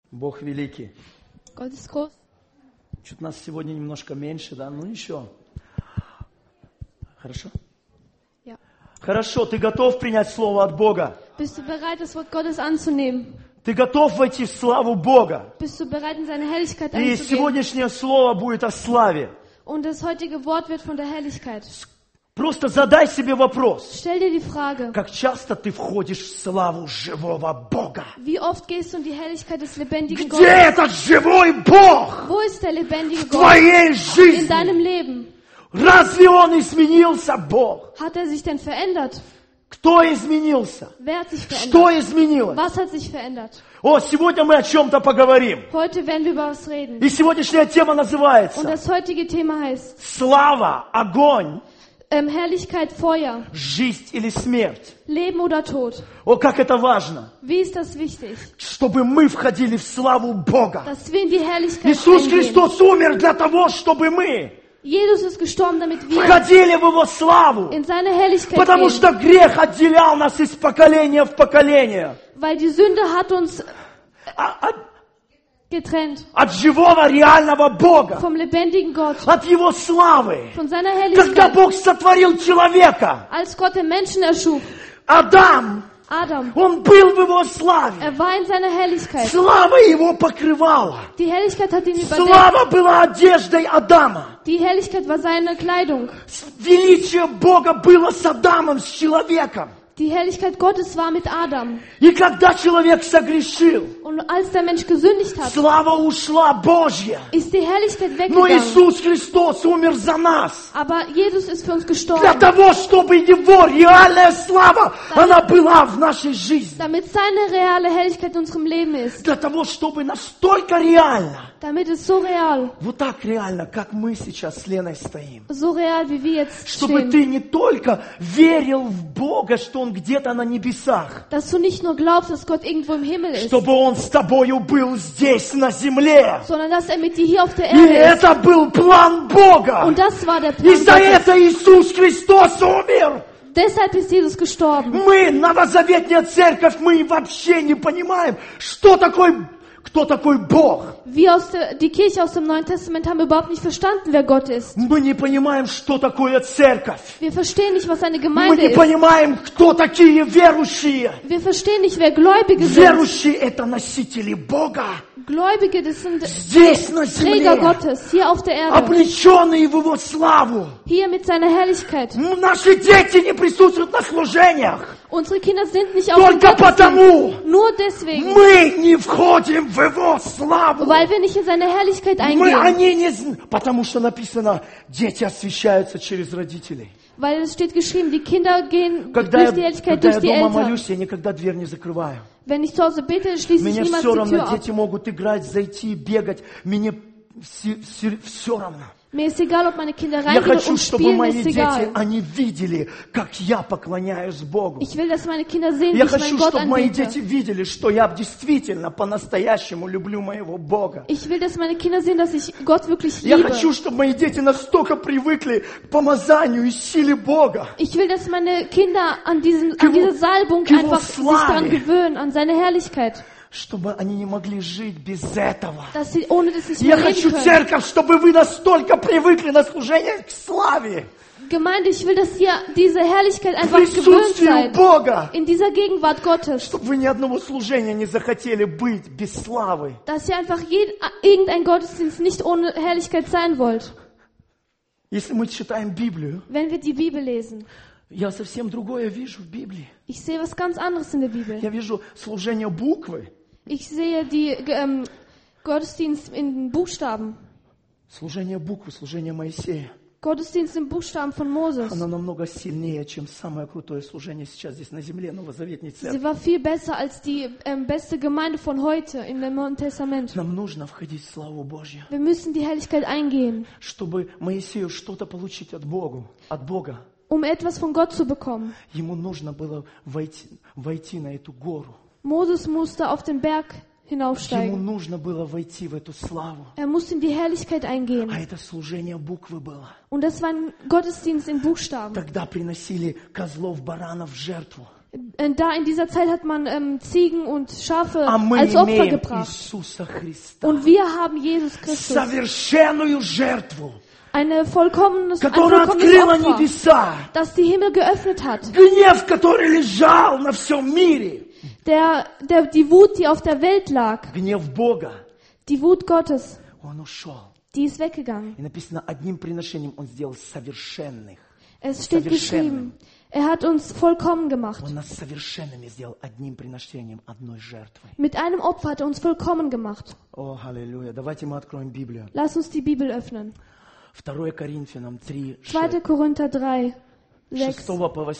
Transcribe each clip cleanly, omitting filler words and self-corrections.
Бог великий. Gott ist groß. Что-то нас сегодня немножко меньше, да? Ну еще. Хорошо? Ja. Хорошо, ты готов принять Слово от Бога? Bist du bereit, das Wort Gottes anzunehmen? Ты готов войти в славу Бога? Bist du bereit, in seine Herrlichkeit И einzugehen? сегодняшнее Слово будет о славе. Und das heutige Wort wird von der Herrlichkeit. Просто задай себе вопрос. Stell dir die Frage, Как часто ты входишь в славу живого Бога? wie oft gehst du in die Herrlichkeit des lebendigen Где Gottes? этот живой Бог Wo ist der lebendige в Gott твоей in жизни? deinem Leben? Разве Он изменился, Бог? Hat er sich denn verändert? Кто изменился? Wer hat sich Что verändert? изменилось? Was hat sich verändert? О, сегодня мы о чем-то поговорим. Heute werden wir über was reden. И сегодняшняя тема Und называется das heutige Thema heißt «Слава, огонь, Herrlichkeit, Feuer, жизнь или смерть». Leben oder Tod. О, как это важно, Wie ist das wichtig? чтобы мы входили в славу Бога. Dass wir in die Herrlichkeit Иисус eingehen. Христос умер для того, чтобы мы Jesus ist gestorben, damit wir входили в Его славу. in seine Herrlichkeit Потому gehen. что грех отделял нас из поколения в поколение. Weil die Sünde hat uns От getrennt живого реального Бога. vom lebendigen Gott, От Его славы. von seiner Когда Herrlichkeit. Бог сотворил человека, Als Gott den Menschen erschuf, Адам, Adam, он был в Его славе. er war in seiner Herrlichkeit. Слава Его покрывала. Die Herrlichkeit hat ihn überdeckt. Слава была одеждой Адама. Die Herrlichkeit war seine Kleidung. Величие Бога было с Адамом, с человеком. Die Herrlichkeit Gottes war mit Adam. И когда человек согрешил, Und als der Mensch gesündigt hat, слава ушла Божья. ist die Herrlichkeit Но weggegangen. Иисус Христос умер за нас. Aber Jesus ist für uns Для gestorben, того, чтобы Его реальная слава, она была в нашей жизни. damit seine reale Herrlichkeit in unserem Leben ist. Для того, чтобы настолько реально, Damit es so real, вот так реально, как мы сейчас с Леной стоим. so real, wie wir jetzt Чтобы stehen. ты не только верил в Бога, что Он где-то на небесах. Dass du nicht nur glaubst, dass Gott irgendwo im Himmel ist, Чтобы Он с тобою был здесь, на земле. sondern dass er mit dir hier auf der И Erde ist. это был план Бога. Und das war der И Plan за Gottes. это Иисус Христос умер. Deshalb ist Jesus gestorben. Мы, новозаветная церковь, мы вообще не понимаем, кто такой Бог. Wir die Kirche aus dem Neuen Testament haben überhaupt nicht verstanden, wer Gott ist. Мы не понимаем, что такое церковь. Wir verstehen nicht, was eine Мы Gemeinde не ist. понимаем, кто такие верующие. Wir verstehen nicht, wer Gläubige sind. Верующие – это носители Бога. Gläubige, das sind Здесь, на Träger земле, Gottes, hier auf der Erde, облеченные в Его славу. hier mit seiner Herrlichkeit. Наши дети не присутствуют на служениях. Unsere Kinder sind nicht auf dem Только Gottesdienst. потому Nur deswegen, мы не входим в Его славу. weil wir nicht in seine Herrlichkeit eingehen. Они не знают, потому что написано, дети освящаются через родителей. Weil es steht geschrieben, die Kinder gehen Когда durch die Herrlichkeit я durch die дома Eltern. молюсь, я никогда дверь не закрываю. Wenn ich zu Hause bete, schließe ich Мне niemals все die равно, Tür ab. дети могут играть, зайти, бегать. Мне все равно. Mir ist egal, ob meine Kinder Я reingehen хочу, und чтобы spielen, mir мои ist дети, egal. они видели, как я поклоняюсь Богу. Ich will, dass meine Kinder sehen, wie Я ich meinen хочу, Gott чтобы мои anbete. дети видели, что я действительно по-настоящему люблю моего Бога. Ich will, dass meine Kinder sehen, dass ich Gott wirklich Я liebe. хочу, чтобы мои дети настолько привыкли к помазанию и силе Бога. Ich will, dass meine Kinder an dieser Salbung К его einfach sich славе. daran gewöhnen, an seine Herrlichkeit. Чтобы они не могли жить без этого. Dass sie ohne das nicht Я mehr хочу, leben können. церковь, чтобы вы настолько привыкли на служение к славе, Gemeinde, ich will, dass ihr diese Herrlichkeit к einfach gewöhnt присутствию seid. Бога, In dieser Gegenwart Gottes. чтобы вы ни одного служения не захотели быть без славы. Dass ihr einfach irgendein Gottesdienst nicht ohne Herrlichkeit sein wollt. Если мы читаем Библию, Wenn wir die Bibel lesen. я совсем другое вижу в Библии. Ich sehe was ganz anderes in der Bibel. Я вижу служение буквы, Ich sehe die Gottesdienst in Buchstaben. служение буквы, служение Моисея. Gottesdienst in Buchstaben von Moses. Оно намного сильнее, чем самое крутое служение сейчас здесь на земле, новозаветней Sie церкви. war viel besser als die beste Gemeinde von heute in dem Neuen Testament. Нам нужно входить в славу Божью, Wir müssen die Herrlichkeit eingehen, чтобы Моисею что-то получить от Бога. um etwas von Gott zu bekommen. Ему нужно было войти на эту гору. Moses musste auf den Berg Ему hinaufsteigen. нужно было войти в эту славу. Er musste in die Herrlichkeit eingehen. А это служение буквы было. Und das war ein Gottesdienst in Buchstaben. Тогда приносили козлов, баранов в жертву. Da in dieser Zeit hat man Ziegen und Schafe А мы als Opfer имеем gebracht. Иисуса Христа. Und wir haben Jesus Christus. Совершенную жертву, Ein vollkommenes которая открыла Opfer, небеса. das die Himmel geöffnet hat. Гнев, который лежал на всем мире. Die Wut, die auf der Welt lag, Гнев Бога. die Wut Gottes, Он ушел. die ist weggegangen. И написано, одним приношением Он сделал совершенных. Es steht geschrieben, er hat uns vollkommen gemacht. Он нас совершенными сделал одним приношением, одной жертвой. Mit einem Opfer hat er uns vollkommen gemacht. О, аллилуйя. Давайте мы откроем Библию. Lass uns die Bibel öffnen. 2 Коринфянам 3, 2. Korinther 3, 6 6.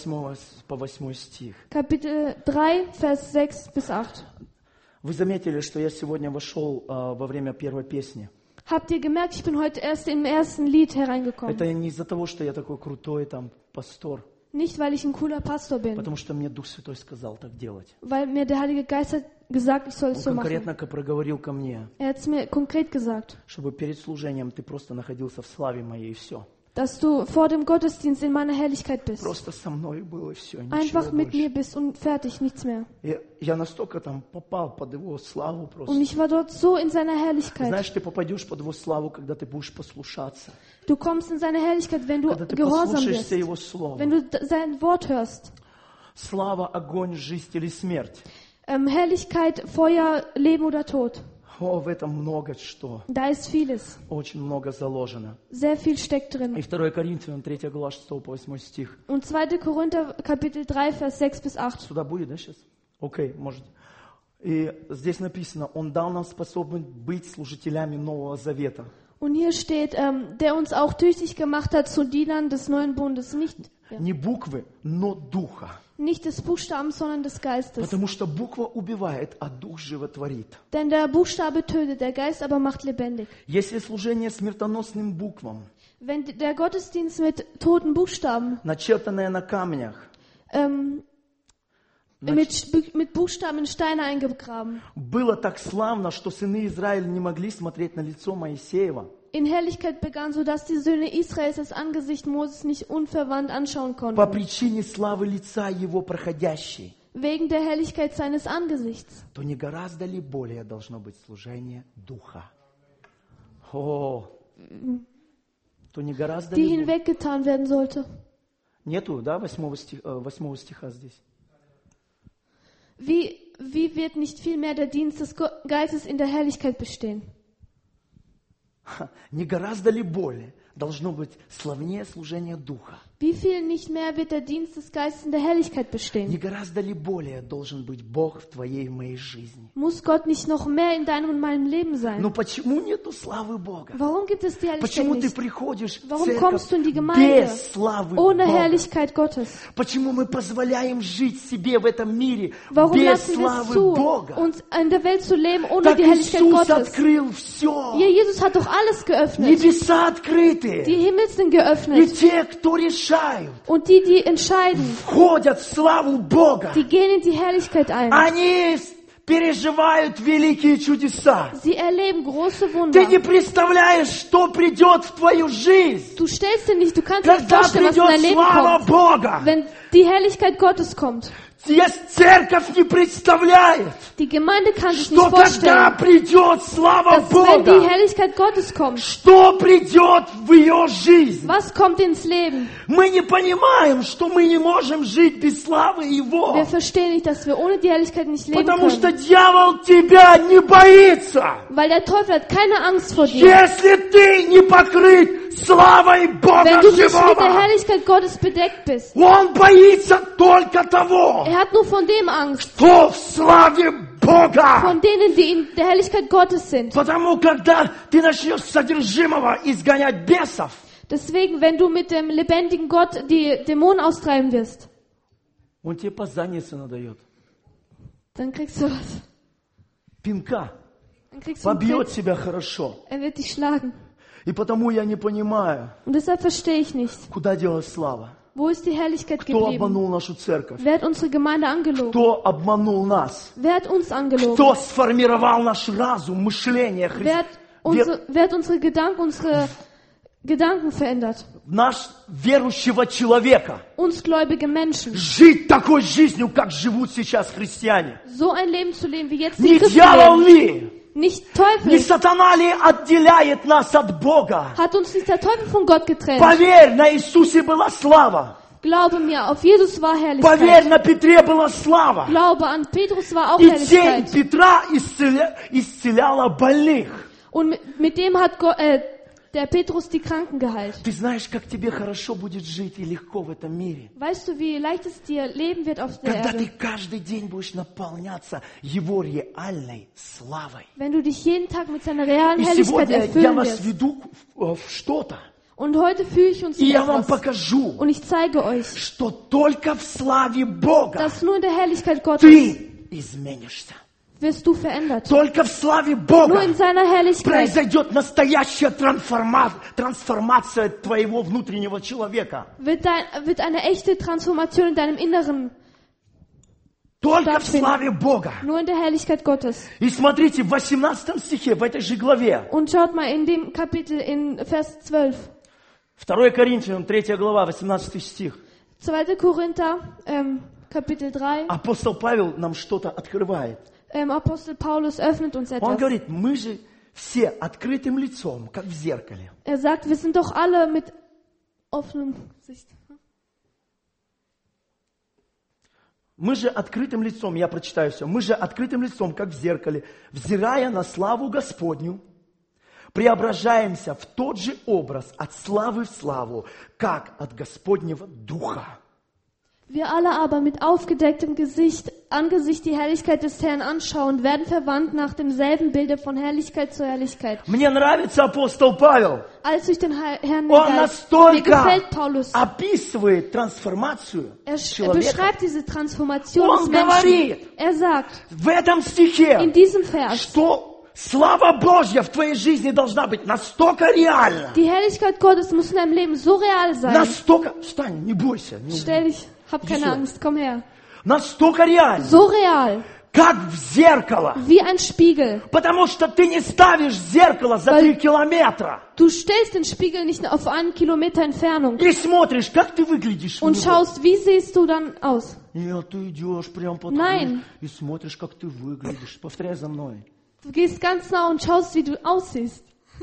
по 8 стих. Kapitel 3, Vers 6 bis 8. Вы заметили, что я сегодня вошел во время первой песни. Habt ihr gemerkt, ich bin heute erst im ersten Lied hereingekommen. Это не из-за того, что я такой крутой там пастор, Nicht, weil ich ein cooler Pastor bin, потому что мне Дух Святой сказал так делать. weil mir der Heilige Geist hat gesagt, ich soll es so Он machen. конкретно проговорил ко мне, Er hat es mir konkret gesagt, чтобы перед служением ты просто находился в славе моей, и все. dass du vor dem Gottesdienst in meiner Herrlichkeit bist. Просто со мной было, и все, ничего Einfach mit mir больше. bist und fertig, nichts mehr. Я настолько там попал под Его славу Und просто. ich war dort so in seiner Herrlichkeit. Знаешь, ты попадешь под Его славу, когда ты будешь послушаться, Du kommst in seine Herrlichkeit, wenn du когда ты gehorsam послушаешься bist, Его Слова. wenn du sein Wort hörst. Слава, огонь, жизнь или смерть. Herrlichkeit, Feuer, Leben oder Tod. О, в этом много что. Da ist vieles. Очень много заложено. Sehr viel steckt И drin. 2 Коринфянам 3 глава 6 по 8 стих. Und 2. Korinther, Kapitel 3, Vers 6 bis 8. Сюда будет, да, сейчас? Окей, может. И здесь написано, Он дал нам способность быть служителями Нового Завета. Und hier steht, der uns auch tüchtig gemacht hat zu Dienern des neuen Bundes. Не буквы, но духа. Nicht des Buchstabens, sondern des Geistes. Потому что буква убивает, а дух животворит. Denn der Buchstabe tötet, der Geist aber macht lebendig. Если служение смертоносным буквам, Wenn der Gottesdienst mit toten Buchstaben, начертанное на камнях, mit Buchstaben in Steine eingegraben, было так славно, что сыны Израиля не могли смотреть на лицо Моисеева. in Herrlichkeit begann, sodass die Söhne Israels das Angesicht Moses nicht unverwandt anschauen По konnten. причине славы лица его проходящей, Wegen der Herrlichkeit seines Angesichts. то не гораздо ли более должно быть служение духа? О, то не гораздо Die ли более? hinweggetan werden sollte. Нету, да, 8 стиха здесь? Wie wird nicht vielmehr der Dienst des Geistes in der Herrlichkeit bestehen? Не гораздо ли более должно быть славнее служение духа? Wie viel nicht mehr wird der Dienst des Geistes in der Herrlichkeit Не bestehen? гораздо ли более должен быть Бог в твоей и моей жизни? Muss Gott nicht noch mehr in deinem und meinem Leben sein? Но почему нету славы Бога? Warum gibt es die Herrlichkeit Почему ты nicht? приходишь в Warum церковь kommst du in die Gemeinde без славы ohne Бога? Herrlichkeit Gottes? Почему мы позволяем жить себе в этом мире Warum без lassen wir es славы zu, Бога? uns in der Welt zu leben ohne Так die Herrlichkeit Иисус Gottes? открыл все. Ja, Jesus hat doch alles geöffnet. Небеса открыты. Die Himmel sind И geöffnet. те, кто решают, Und die entscheiden, входят в славу Бога. die gehen in die Herrlichkeit ein. Они переживают великие чудеса. Sie erleben große Ты Wunder. не представляешь, что придет в твою жизнь, Du stellst dir nicht, du kannst dir nicht когда vorstellen, was in dein придет Leben слава kommt, Бога. wenn die Herrlichkeit Gottes kommt. Если церковь не представляет, Die Gemeinde kann sich nicht что когда vorstellen, придет слава dass wenn die Бога, Herrlichkeit Gottes kommt, что придет в ее жизнь. was kommt ins Leben? Мы не понимаем, что мы не можем жить без славы Его. Wir verstehen nicht, dass wir ohne die Herrlichkeit nicht leben Потому что können. дьявол тебя не боится. Weil der Teufel hat keine Angst vor dir. Если ты не покрыт славой Бога Wenn du nicht mit der живого, Herrlichkeit Gottes bedeckt bist. он боится только того, Er hat nur von dem Angst, кто в славе Бога. von denen, die in der Herrlichkeit Gottes sind. Потому когда ты начнешь содержимого изгонять бесов, Deswegen, wenn du mit dem lebendigen Gott die Dämonen austreiben wirst, он тебе по заднице надает. dann kriegst du was. Пинка. Dann kriegst du einen Побьет Tritt. тебя хорошо. Er wird dich schlagen. И потому я не понимаю, Und deshalb verstehe ich nicht. куда делась слава. Wo ist die Herrlichkeit Кто geblieben? обманул нашу церковь? Wer hat unsere Gemeinde angelogen? Кто обманул нас? Wer hat uns angelogen? Кто сформировал наш разум, мышление Wer Христа? hat unsere Gedanken, unsere Gedanken verändert. Наш верующего человека. Uns gläubige Menschen. Жить такой жизнью, как живут сейчас христиане. So ein Leben zu leben, wie jetzt die Не Christen дьявол leben. ли, Nicht не Teufel. сатана ли отделяет нас от Бога? Hat uns nicht der Teufel von Gott getrennt. Поверь, на Иисусе была слава. Glaube mir, auf Jesus war Поверь, Herrlichkeit. на Петре была слава. Glaube, an Petrus war auch И тень Herrlichkeit. Петра исцеляла больных. Und mit dem hat der Petrus die Kranken geheilt. Ты знаешь, как тебе хорошо будет жить и легко в этом мире. Weißt du, wie leicht es dir leben wird auf der Когда ты Erde? каждый день будешь наполняться Его реальной славой. Wenn du dich jeden Tag mit seiner realen И Herrlichkeit сегодня я erfüllen вас wirst. веду в что-то. Und heute führe ich uns И in я вам etwas. покажу, Und ich zeige euch, что только в славе Бога dass nur in der Herrlichkeit Gottes ты изменишься. wirst du verändert. Только в славе Nur Бога in seiner Herrlichkeit произойдет настоящая трансформация твоего внутреннего человека. wird eine echte Transformation in deinem Inneren. Только в славе Бога. Nur in der Herrlichkeit Gottes. И смотрите, в 18 стихе, в этой же главе, Und schaut mal in dem Kapitel in Vers 12. 2 Коринфянам, 3 глава, 18 стих. 2. Korinther, Kapitel 3. Апостол Павел нам что-то открывает. Apostel Paulus öffnet uns Он etwas. говорит, мы же все открытым лицом, как в зеркале. Sagt, wir sind doch alle mit offenem Gesicht. Мы же открытым лицом, я прочитаю все, мы же открытым лицом, как в зеркале, взирая на славу Господню, преображаемся в тот же образ от славы в славу, как от Господнего Духа. Wir alle aber mit aufgedecktem Gesicht, Angesicht die Herrlichkeit des Herrn anschauen, werden verwandt nach demselben Bilde von Herrlichkeit zu Herrlichkeit. Мне нравится апостол Павел. Als durch den Herrn Он Mir настолько gefällt Paulus. описывает трансформацию Er человека. beschreibt diese Transformation Он des Menschen. говорит Er sagt в этом in стихе, diesem Vers, что слава Божья в твоей жизни должна быть настолько реальна. die Herrlichkeit Gottes muss in deinem Leben so real sein. Настолько... Встань, не бойся. Stell dich, hab keine Wieso? Angst, komm her. Настолько реально, So real, как в зеркало. wie ein Spiegel. Потому что ты не ставишь зеркало за 3 километра Du stellst den Spiegel nicht auf 1 Kilometer Entfernung и смотришь, как ты выглядишь в und него. schaust, wie siehst du dann aus. Нет, ты идешь прям под Nein. и смотришь, как ты выглядишь. Повторяй за мной. Du gehst ganz nah und schaust, wie du aussiehst.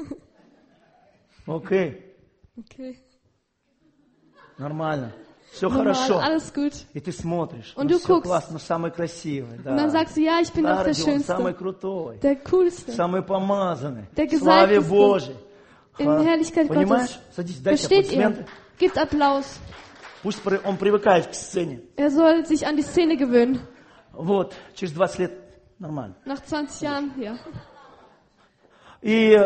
Окей, Okay. нормально. Все Normal, хорошо. alles gut. И ты смотришь. Und Ну, du все guckst. классно, самый красивый. Да. Und dann sagst du, ja, ich bin Да, doch der Родион, самый Schönste, крутой. der Coolste. Самый помазанный. Der В славе Gesalbteste. Божьей. In Herrlichkeit Понимаешь? Gottes. Садись, дайте Versteht ihr? аплодисменты. Gibt Applaus. Пусть он привыкает к сцене. Er soll sich an die Szene gewöhnen. Вот, через 20 лет нормально. Nach 20 Jahren, ja. И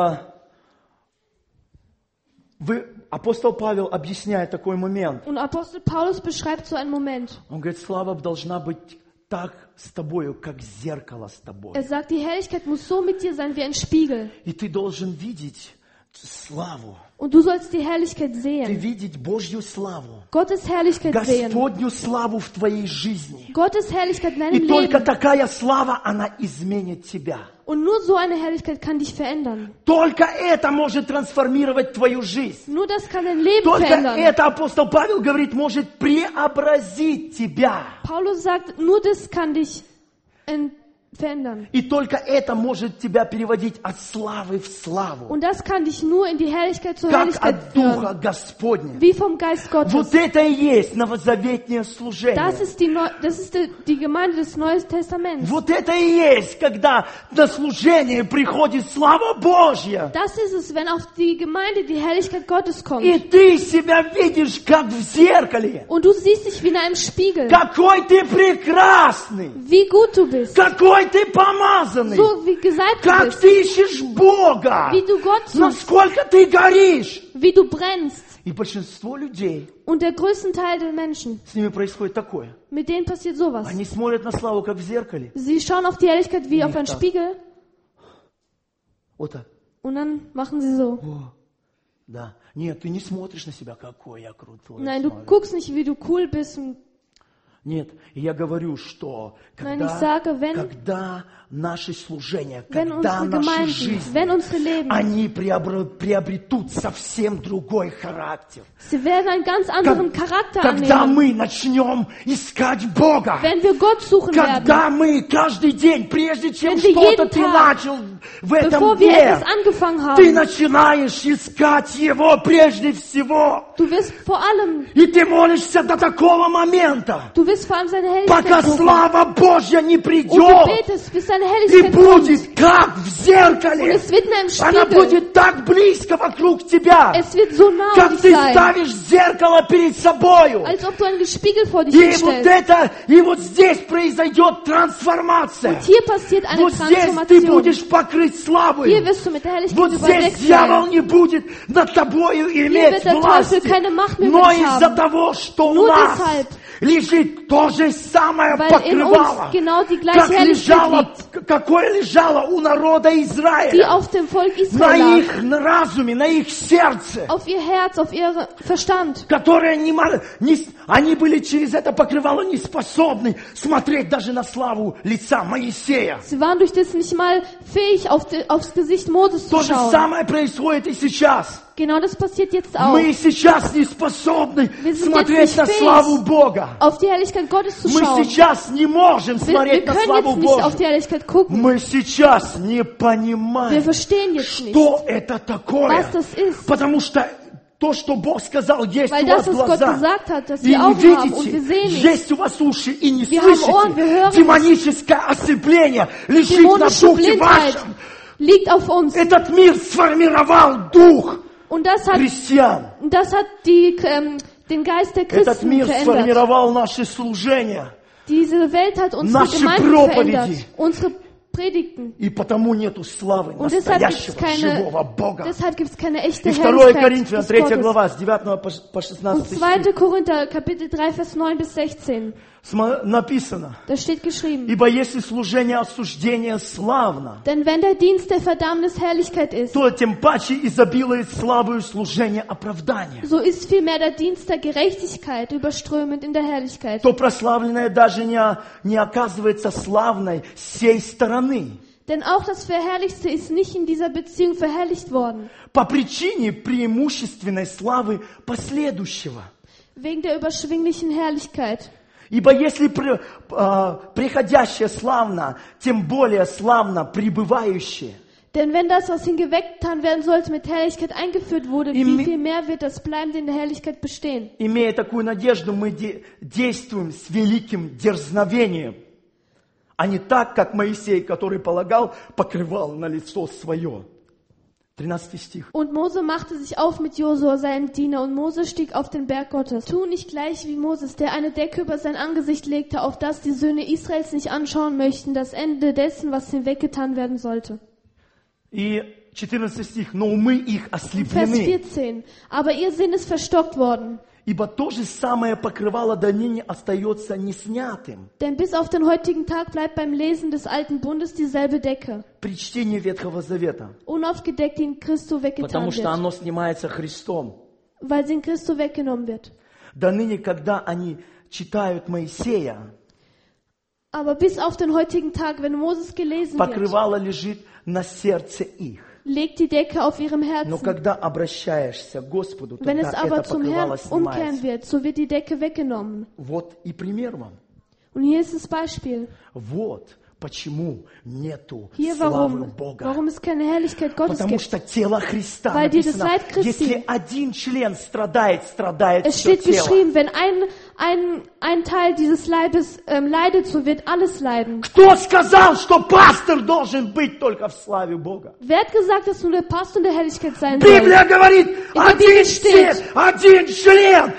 апостол Павел объясняет такой момент. Und Apostel Paulus beschreibt so einen Moment. Он говорит, слава должна быть так с тобою, как зеркало с тобой. Er sagt, die Herrlichkeit muss so mit dir sein wie ein Spiegel. И ты должен видеть славу. Und du sollst die Herrlichkeit Ты sehen. видеть Божью славу. Gottes Herrlichkeit sehen. Господню славу в твоей жизни. Gottes Herrlichkeit in И deinem только Leben. такая слава, она изменит тебя. Und nur so eine Herrlichkeit kann dich verändern. Только это может трансформировать твою жизнь. Nur das kann dein Leben Только verändern. это, апостол Павел говорит, может преобразить тебя. Paulus sagt, nur das kann dich verändern. И только это может тебя переводить от славы в славу. Und das kann dich nur in die Herrlichkeit zur Как Herrlichkeit от Духа führen. Господня. Wie vom Geist Gottes. Вот это и есть новозаветнее служение. Das ist die Gemeinde des Neuen Testaments. Вот это и есть, когда на служение приходит слава Божья. Das ist es, wenn auf die Gemeinde die Herrlichkeit Gottes kommt. И ты себя видишь, как в зеркале. Und du siehst dich wie in einem Spiegel. Какой ты прекрасный. Wie gut du bist. Какой ты помазанный. So wie gesalbt du Как bist. ты ищешь Бога. Wie du Gott suchst. Насколько ты горишь. Wie du brennst. И большинство людей, Und der größte Teil der Menschen, с ними происходит такое. mit denen passiert sowas. Они смотрят на славу, как в зеркале. Sie schauen auf die Herrlichkeit wie auf einen das. Spiegel Вот так. und dann machen sie so. О, да. Нет, ты не смотришь на себя, какой я крутой. Nein, du смотри. guckst nicht, wie du cool bist. Und Нет, я говорю, что Nein, ich sage, когда наши служения, wenn когда unsere наши Gemeinden, жизни, wenn unsere Leben, они приобретут совсем другой характер. sie werden einen ganz anderen Charakter Когда annehmen. мы начнем искать Бога, Wenn wir Gott suchen werden, когда мы каждый день, прежде чем Wenn wir что-то jeden ты Tag, начал в этом bevor wir дне, etwas angefangen ты haben, начинаешь искать Его прежде всего. du wirst vor allem, И ты молишься до такого момента, du wirst vor allem seine пока Helligkeit suchen. слава Божья не Und du придет betest, bis seine и Helligkeit kommt. будет как в Und зеркале. es wird in einem Она Spiegel. будет так близко вокруг тебя, Es wird so nah как um dich ты sein, ставишь зеркало перед собою. als ob du einen Spiegel vor dich И вот hinstellst. и вот здесь произойдет трансформация. Und hier passiert eine Вот здесь ты Transformation. будешь покрыть славой. Hier wirst du mit der Helligkeit Вот здесь überdeckt дьявол sein. не будет над тобою Hier иметь wird der власти. Teufel keine Macht mehr Но über dich из-за haben. того, что у Nur нас deshalb, лежит то же самое weil in uns покрывало, genau die как gleiche Helligkeit лежало, liegt, какое лежало у народа die Израиля. auf dem Volk На Israel lag, их разуме, на их сердце. auf ihr Herz, auf ihr Verstand. Которые они были через это покрывало не способны смотреть даже на славу лица Моисея. Sie waren durch das nicht mal fähig, aufs Gesicht Moses zu То же schauen. самое происходит и сейчас. Genau das passiert jetzt auch. Мы сейчас не способны Wir sind смотреть jetzt на nicht славу fähig, Бога. auf die Herrlichkeit Gottes zu Мы schauen. сейчас не можем Wir смотреть на können славу jetzt nicht auf Божью. die Herrlichkeit gucken. Мы сейчас не Wir понимаем, verstehen jetzt nicht, что это такое. was das ist. Потому что то, что Бог сказал, есть Weil у das, вас was Gott глаза, gesagt hat, dass и wir не Augen haben und wir видите, sehen nicht. есть у вас уши и не Wir haben Ohren, wir слышите. hören Демоническое ослепление лежит на Dämonische духе Blindheit вашем. liegt auf uns. Этот мир сформировал дух Und das hat христиан. den Geist der Этот Christen мир verändert. сформировал наши служения. Diese Welt hat unsere Наши Gemeinden проповеди. verändert. Unsere Predigten. И потому нету славы Und deshalb gibt es настоящего живого Бога. keine echte И 2 Herrlichkeit Коринфянам des 3 Gottes. глава с 9 по Und 16 стих 2. Korinther, Kapitel 3, Vers 9 bis 16. написано. Da steht geschrieben. Ибо если служение осуждения славно, Denn wenn der Dienst der Verdammnis Herrlichkeit ist, то тем паче изобилует славою служение оправдания. so ist vielmehr der Dienst der Gerechtigkeit überströmend in der Herrlichkeit. То прославленное даже не оказывается славной с сей стороны. Denn auch das Verherrlichte ist nicht in dieser Beziehung verherrlicht worden. По причине преимущественной славы последующего. Wegen der überschwinglichen Herrlichkeit. Ибо если приходящее славно, тем более славно пребывающее. Denn wenn das, was hingetan werden sollte, mit Herrlichkeit eingeführt wurde, Im- wie viel mehr wird das Bleibende in der Herrlichkeit bestehen? Имея такую надежду, мы действуем с великим дерзновением, а не так, как Моисей, который полагал, покрывал на лицо свое. 13 стих. Und Mose machte sich auf mit Josua, seinem Diener, und Mose stieg auf den Berg Gottes. Tu nicht gleich wie Moses, der eine Decke über sein Angesicht legte, auf das die Söhne Israels nicht anschauen möchten, das Ende dessen, was hinweggetan werden sollte. И 14 стих. Но умы их Vers ослеплены, 14. Aber ihr Sinn ist verstockt worden. ибо то же самое покрывало до ныне остается неснятым Denn bis auf den heutigen Tag bleibt beim Lesen des alten Bundes dieselbe Decke, при чтении Ветхого Завета. unaufgedeckt, die in Christo weggetan Потому что wird, оно снимается Христом. weil sie in Christo weggenommen wird. До ныне, когда они читают Моисея, Aber bis auf den heutigen Tag, wenn Moses gelesen wird, покрывало лежит на сердце их. legt die Decke auf ihrem Но Herzen. когда обращаешься к Господу, Wenn тогда es aber это zum покрывало Herrn umkehren снимается. wird, so wird die Decke weggenommen. Вот и пример вам. Und hier ist das Beispiel. Вот почему нету Hier славы Бога. warum es keine Herrlichkeit Gottes Потому gibt. что тело Христа Weil dieses написано, Leib Christi- если один член страдает, страдает Es все steht тело. geschrieben, wenn ein Teil dieses Leibes leidet, so wird alles leiden. Кто сказал, что пастор должен быть только в славе Бога? Wer hat gesagt, dass nur der Pastor in der Herrlichkeit sein soll? Библия говорит, der один Bibel steht, один член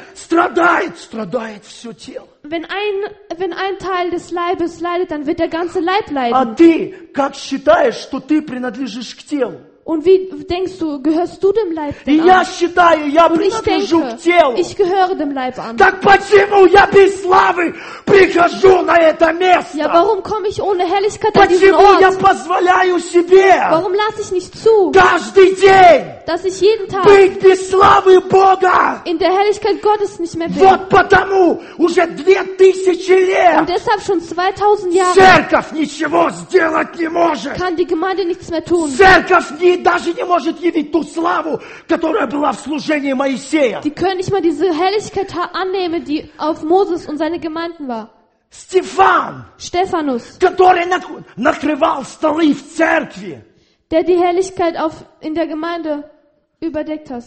страдает все тело. Wenn ein Teil des Leibes leidet, dann wird der ganze Leib А leiden. ты как считаешь, что ты принадлежишь к телу? Und wie denkst du, gehörst du dem Leib И denn я an? считаю, я Und ich принадлежу denke, к телу. ich gehöre dem Leib an. Так почему я без славы прихожу на это Ja, место? warum komme ich ohne Herrlichkeit an diesen Почему я Ort? позволяю себе Warum lasse ich nicht zu, каждый день dass ich jeden Tag быть без славы Бога? in der Herrlichkeit Gottes nicht mehr bin? Вот потому уже 2000 Und лет deshalb schon 2000 Jahre церковь ничего сделать не может. kann die Gemeinde nichts mehr tun. Церковь даже не может явить ту славу, которая была в служении Моисея. Die können nicht mal diese Herrlichkeit annehmen, die auf Moses und seine Gemeinden war. Стефан, Stephanus, который накрывал столы в церкви. der die Herrlichkeit in der Gemeinde überdeckt hat.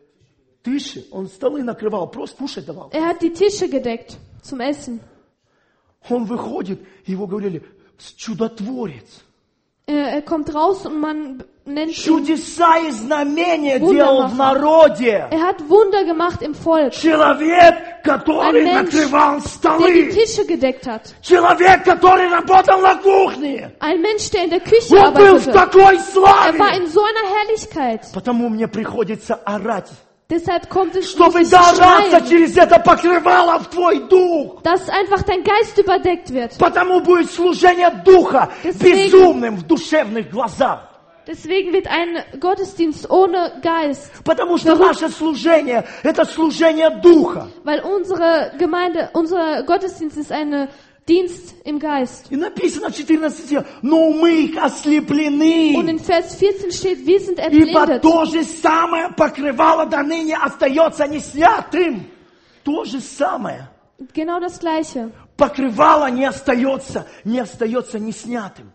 Он столы накрывал, просто кушать давал. Er hat die Tische gedeckt zum Essen. Он выходит, его говорили, чудотворец. Er kommt raus und man nennt ihn. Чудеса и знамения Wundermacher. делал в народе. Er hat Wunder gemacht im Volk. Человек, который Ein Mensch, накрывал der die столы. Tische gedeckt hat. Человек, который работал на кухне. Ein Mensch, der in der Küche Он был в arbeitete. такой Er war славе. in so einer Herrlichkeit. Потому мне приходится орать, Deshalb kommt es чтобы nicht дораться schreien, через это покрывало в твой дух. dass einfach dein Geist überdeckt wird. Потому будет служение духа Deswegen- безумным в душевных глазах. Deswegen wird ein Gottesdienst ohne Geist, Потому что наше служение – это служение духа. weil unsere Gemeinde, unser Gottesdienst ist ein Dienst im Geist. И написано в 14 стихе, но умы их Und ослеплены. in Vers 14 steht, wir sind Ибо erblindet. то же самое покрывало до ныне остается не снятым. То же самое. Genau das Gleiche. Покрывало не остается не снятым.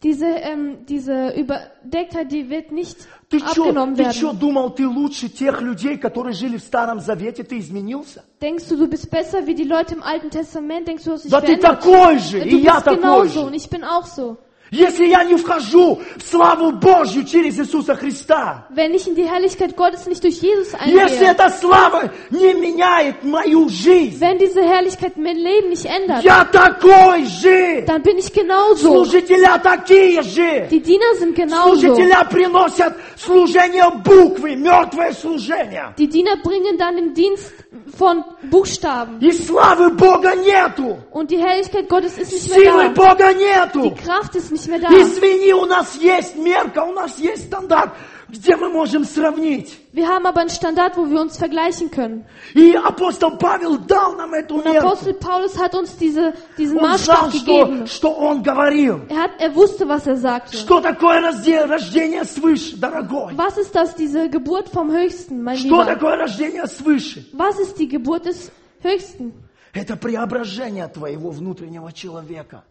Diese Überdecktheit, die wird nicht Ты abgenommen что, werden. думал, ты лучше тех людей, которые жили в Старом Завете, ты изменился? Denkst du, du bist besser wie die Leute im Alten Testament? Denkst du, hast dich Да ты verändert? такой же, Du и я bist такой genauso und же. ich bin auch so. Если я не вхожу в славу Божью через Иисуса Христа, Wenn ich in die Herrlichkeit Gottes nicht durch Jesus если eingehe, эта слава не меняет мою жизнь, wenn diese Herrlichkeit mein Leben nicht ändert, я такой же. dann bin ich genauso. Служителя такие же. Die Diener sind genauso. Служителя приносят служение буквы, мертвое служение. Die Diener bringen dann den Dienst von Buchstaben. И славы Бога нету. Und die Herrlichkeit Gottes ist nicht Силы mehr da. Бога Die нету. Kraft ist nicht mehr da. Извини, у нас есть мерка, у нас есть стандарт, где мы можем сравнить. Wir haben aber einen Standard, wo wir uns vergleichen können. И апостол Павел дал нам эту Und мерку. Apostel Paulus hat uns diesen Он знал, Maßstab gegeben. что он говорил. Er wusste, was er sagte. Что такое рождение свыше, дорогой? Was ist das, diese Geburt vom Höchsten, mein Что Lieber? такое рождение свыше? Was ist die Geburt des Höchsten? Это преображение твоего внутреннего человека.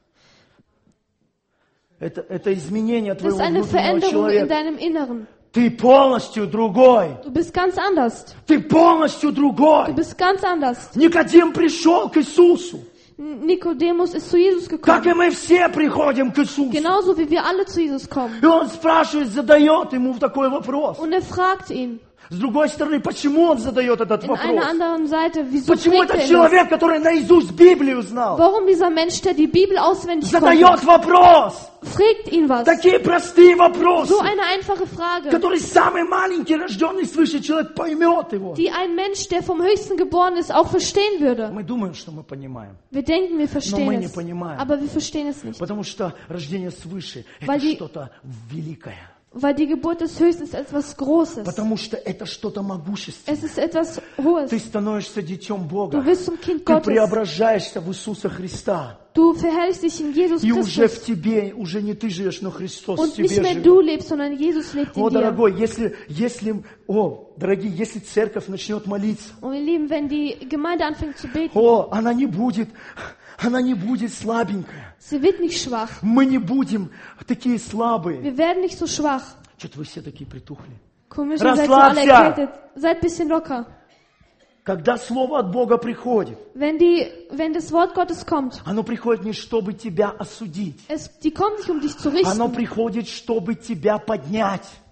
Это изменение Das ist твоего eine внутреннего Veränderung in человека. deinem Inneren. Ты полностью другой. Du bist ganz anders. Ты полностью Du другой. bist ganz anders. Никодим пришел к Иисусу. Nikodemus ist zu Jesus Как и gekommen. мы все приходим к Иисусу. Genauso wie wir alle zu Jesus kommen. И он спрашивает, задает ему такой вопрос. Und er fragt ihn. С другой стороны, почему он задает этот In einer вопрос? anderen Seite, wieso Почему fragt этот er ihn? человек, который наизусть Библию знал, Warum dieser Mensch, der die Bibel auswendig задает konnte, вопрос? fragt ihn was? Такие простые вопросы, So eine einfache Frage, которые самый маленький, рожденный свыше человек поймет его. die ein Mensch, der vom Höchsten geboren ist, auch verstehen würde. Мы думаем, что мы понимаем. Wir denken, wir verstehen мы не es, понимаем. aber wir verstehen es nicht. Потому что рождение свыше – Weil это die- что-то великое. Weil die Geburt des Höchsten ist etwas Großes. Потому что это что-то могущественное. Es ist etwas Hohes. Ты становишься детем Бога. Du wirst zum Kind Ты Gottes. преображаешься в Иисуса Христа. Du verherrlichst dich in Jesus И уже в Christus. тебе, уже не ты живешь, но Христос в Und тебе nicht mehr живет. du lebst, sondern Jesus lebt in О, dir. дорогой, дорогие, если церковь начнет молиться, Und ihr Lieben, wenn die Gemeinde anfängt zu beten, она не будет слабенькая. sie wird nicht schwach. Мы не будем такие слабые. Wir werden nicht so schwach. Что-то вы все такие притухли. Komisch, ihr seid so alle Расслабься. erkältet. Seid ein bisschen locker. Когда Слово от Бога приходит, Wenn das Wort Gottes kommt, оно приходит не чтобы тебя осудить. die kommt nicht, um dich zu Оно richten. приходит, чтобы тебя поднять.